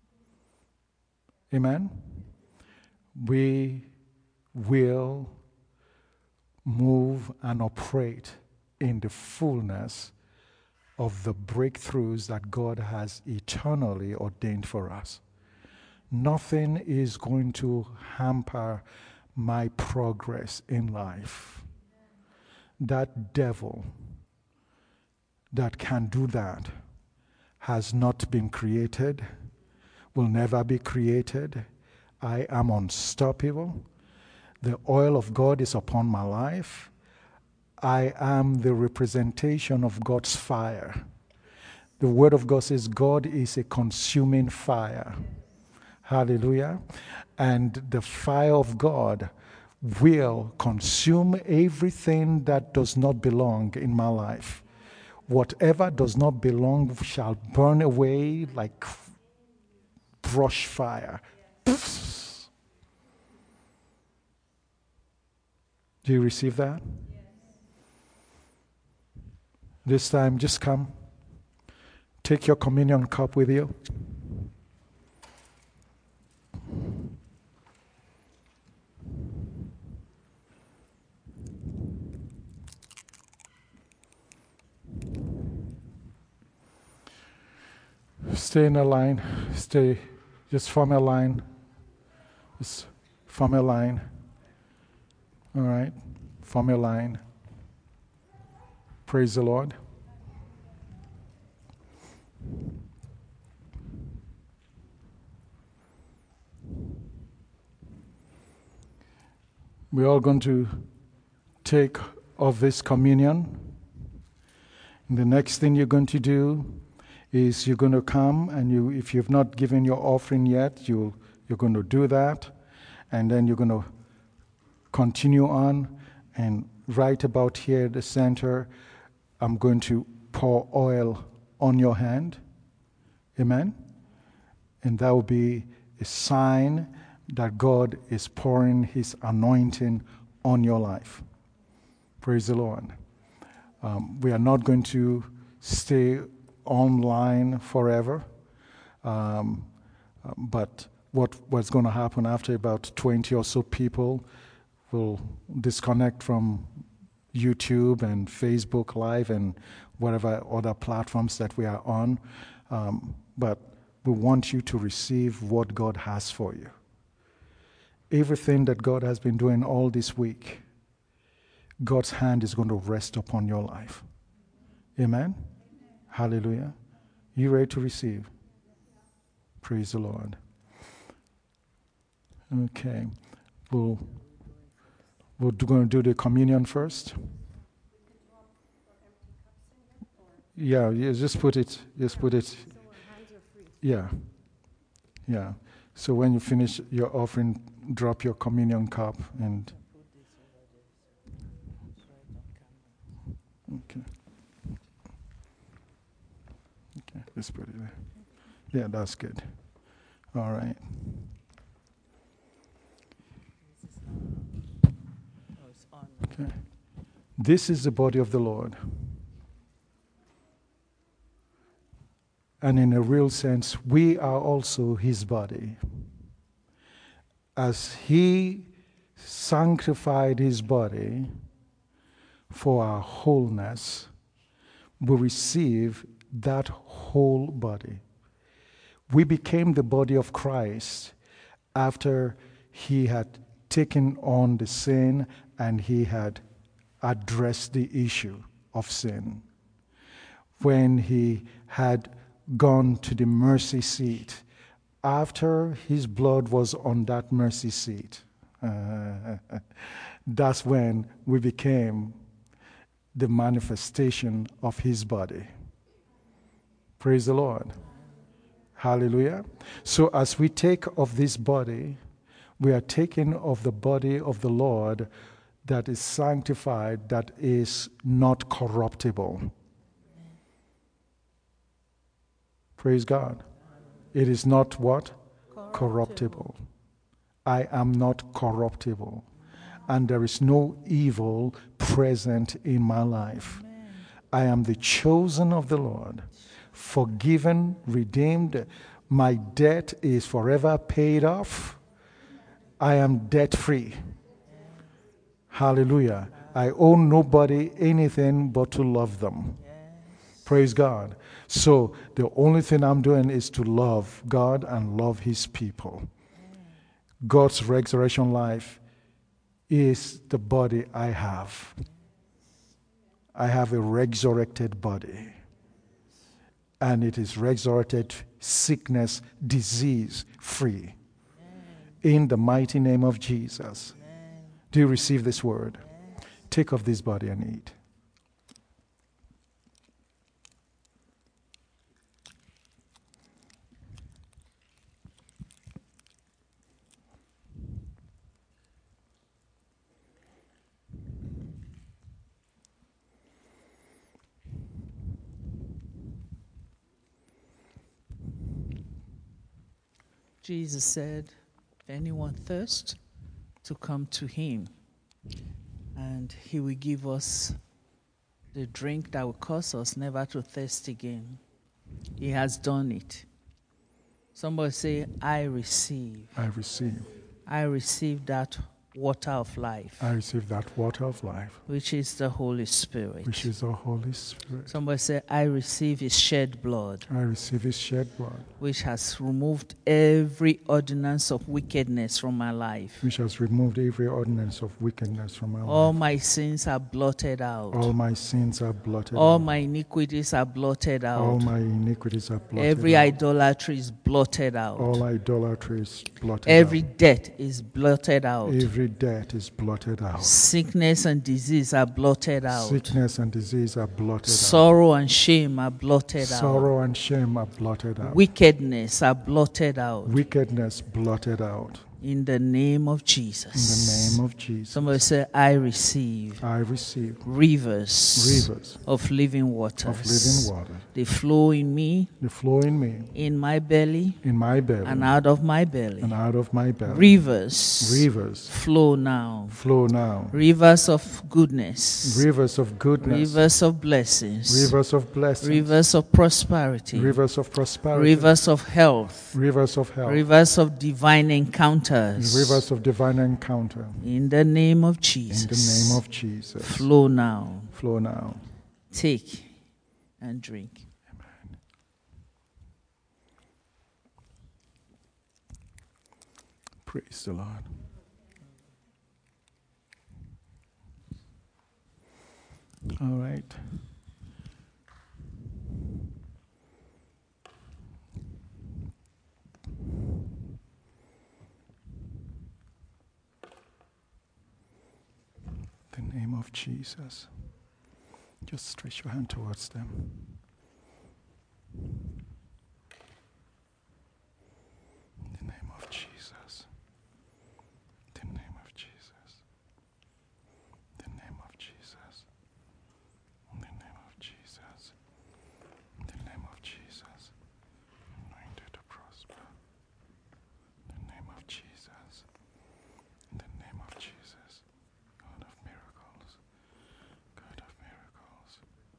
Amen. We will move and operate in the fullness of the breakthroughs that God has eternally ordained for us. Nothing is going to hamper my progress in life. That devil that can do that has not been created, will never be created. I am unstoppable. The oil of God is upon my life. I am the representation of God's fire. The Word of God says God is a consuming fire. Hallelujah. And the fire of God will consume everything that does not belong in my life. Whatever does not belong shall burn away like brush fire. Pfft. Do you receive that? Yes. This time, just come. Take your communion cup with you. Stay in a line. Stay. Just form a line. Just form a line. All right? Form a line. Praise the Lord. We're all going to take of this communion. And the next thing you're going to do is you're going to come, and you, if you've not given your offering yet, you you're going to do that, and then you're going to continue on, and right about here at the center, I'm going to pour oil on your hand. Amen? And that will be a sign that God is pouring His anointing on your life. Praise the Lord. Um, we are not going to stay online forever, um, but what what's going to happen after about twenty or so people will disconnect from YouTube and Facebook Live and whatever other platforms that we are on, um, but we want you to receive what God has for you. Everything that God has been doing all this week, God's hand is going to rest upon your life. Amen? Hallelujah. You ready to receive? Praise the Lord. Okay. We'll, we're going to do the communion first. Yeah, yeah, just put it, just put it. Yeah. Yeah. So when you finish your offering, drop your communion cup and... Okay. Okay, just put it there. Yeah, that's good. All right. Okay. This is the body of the Lord. And in a real sense, we are also His body. As He sanctified His body for our wholeness, we receive that whole body. We became the body of Christ after He had taken on the sin and He had addressed the issue of sin. When He had gone to the mercy seat, after His blood was on that mercy seat, uh, that's when we became the manifestation of His body. Praise the Lord. Hallelujah. So as we take of this body, we are taking of the body of the Lord that is sanctified, that is not corruptible. Praise God. It is not what? Corruptible. Corruptible. I am not corruptible. And there is no evil present in my life. Amen. I am the chosen of the Lord, forgiven, redeemed. My debt is forever paid off. I am debt-free. Hallelujah. I owe nobody anything but to love them. Praise God. So the only thing I'm doing is to love God and love His people. God's resurrection life is the body I have. I have a resurrected body. and it is resurrected sickness, disease free. In the mighty name of Jesus. Amen. Do you receive this word? Yes. Take of this body and eat. Jesus said, if anyone thirsts, to come to him, and he will give us the drink that will cause us never to thirst again. He has done it. Somebody say, I receive. I receive. I receive that water of life. I receive that water of life. Which is the Holy Spirit. Which is the Holy Spirit. Somebody say, I receive his shed blood. I receive his shed blood. Which has removed every ordinance of wickedness from my life. Which has removed every ordinance of wickedness from my life. All my sins are blotted out. All my sins are blotted All out. my iniquities are blotted out. All my iniquities are blotted every out. Every idolatry is blotted out. All idolatry is blotted every out. Every debt is blotted out. Every debt is blotted out. Sickness and disease are blotted out. Sickness and disease are blotted Sorrow out. and shame are blotted Sorrow out. Sorrow and shame are blotted out. Wickedness are blotted out. Wickedness blotted out. In the name of Jesus. In the name of Jesus. Somebody say, I receive. I receive. Rivers. Rivers. Of living waters. Of living water. They flow in me. They flow in me. In my belly. In my belly. And out of my belly. And out of my belly. Rivers. Rivers. Flow now. Flow now. Rivers of goodness. Rivers of goodness. Rivers of blessings. Rivers of blessings. Rivers of prosperity. Rivers of prosperity. Rivers of health. Rivers of health. Rivers of divine encounters. Rivers of divine encounter. In the name of Jesus. In the name of Jesus. Flow now. Flow now. Take and drink. Amen. Praise the Lord. All right. In the name of Jesus. Just stretch your hand towards them. In the name of Jesus. In the name of Jesus. In the name of Jesus. In the name of Jesus. In the name of Jesus. Anointed to prosper. In the name of Jesus. In the name of Jesus. God of miracles. God of miracles.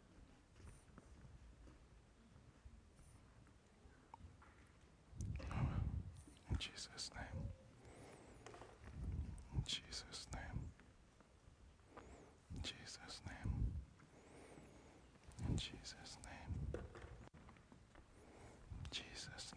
In Jesus' name. In Jesus' name. In Jesus' name. In Jesus' name. In Jesus'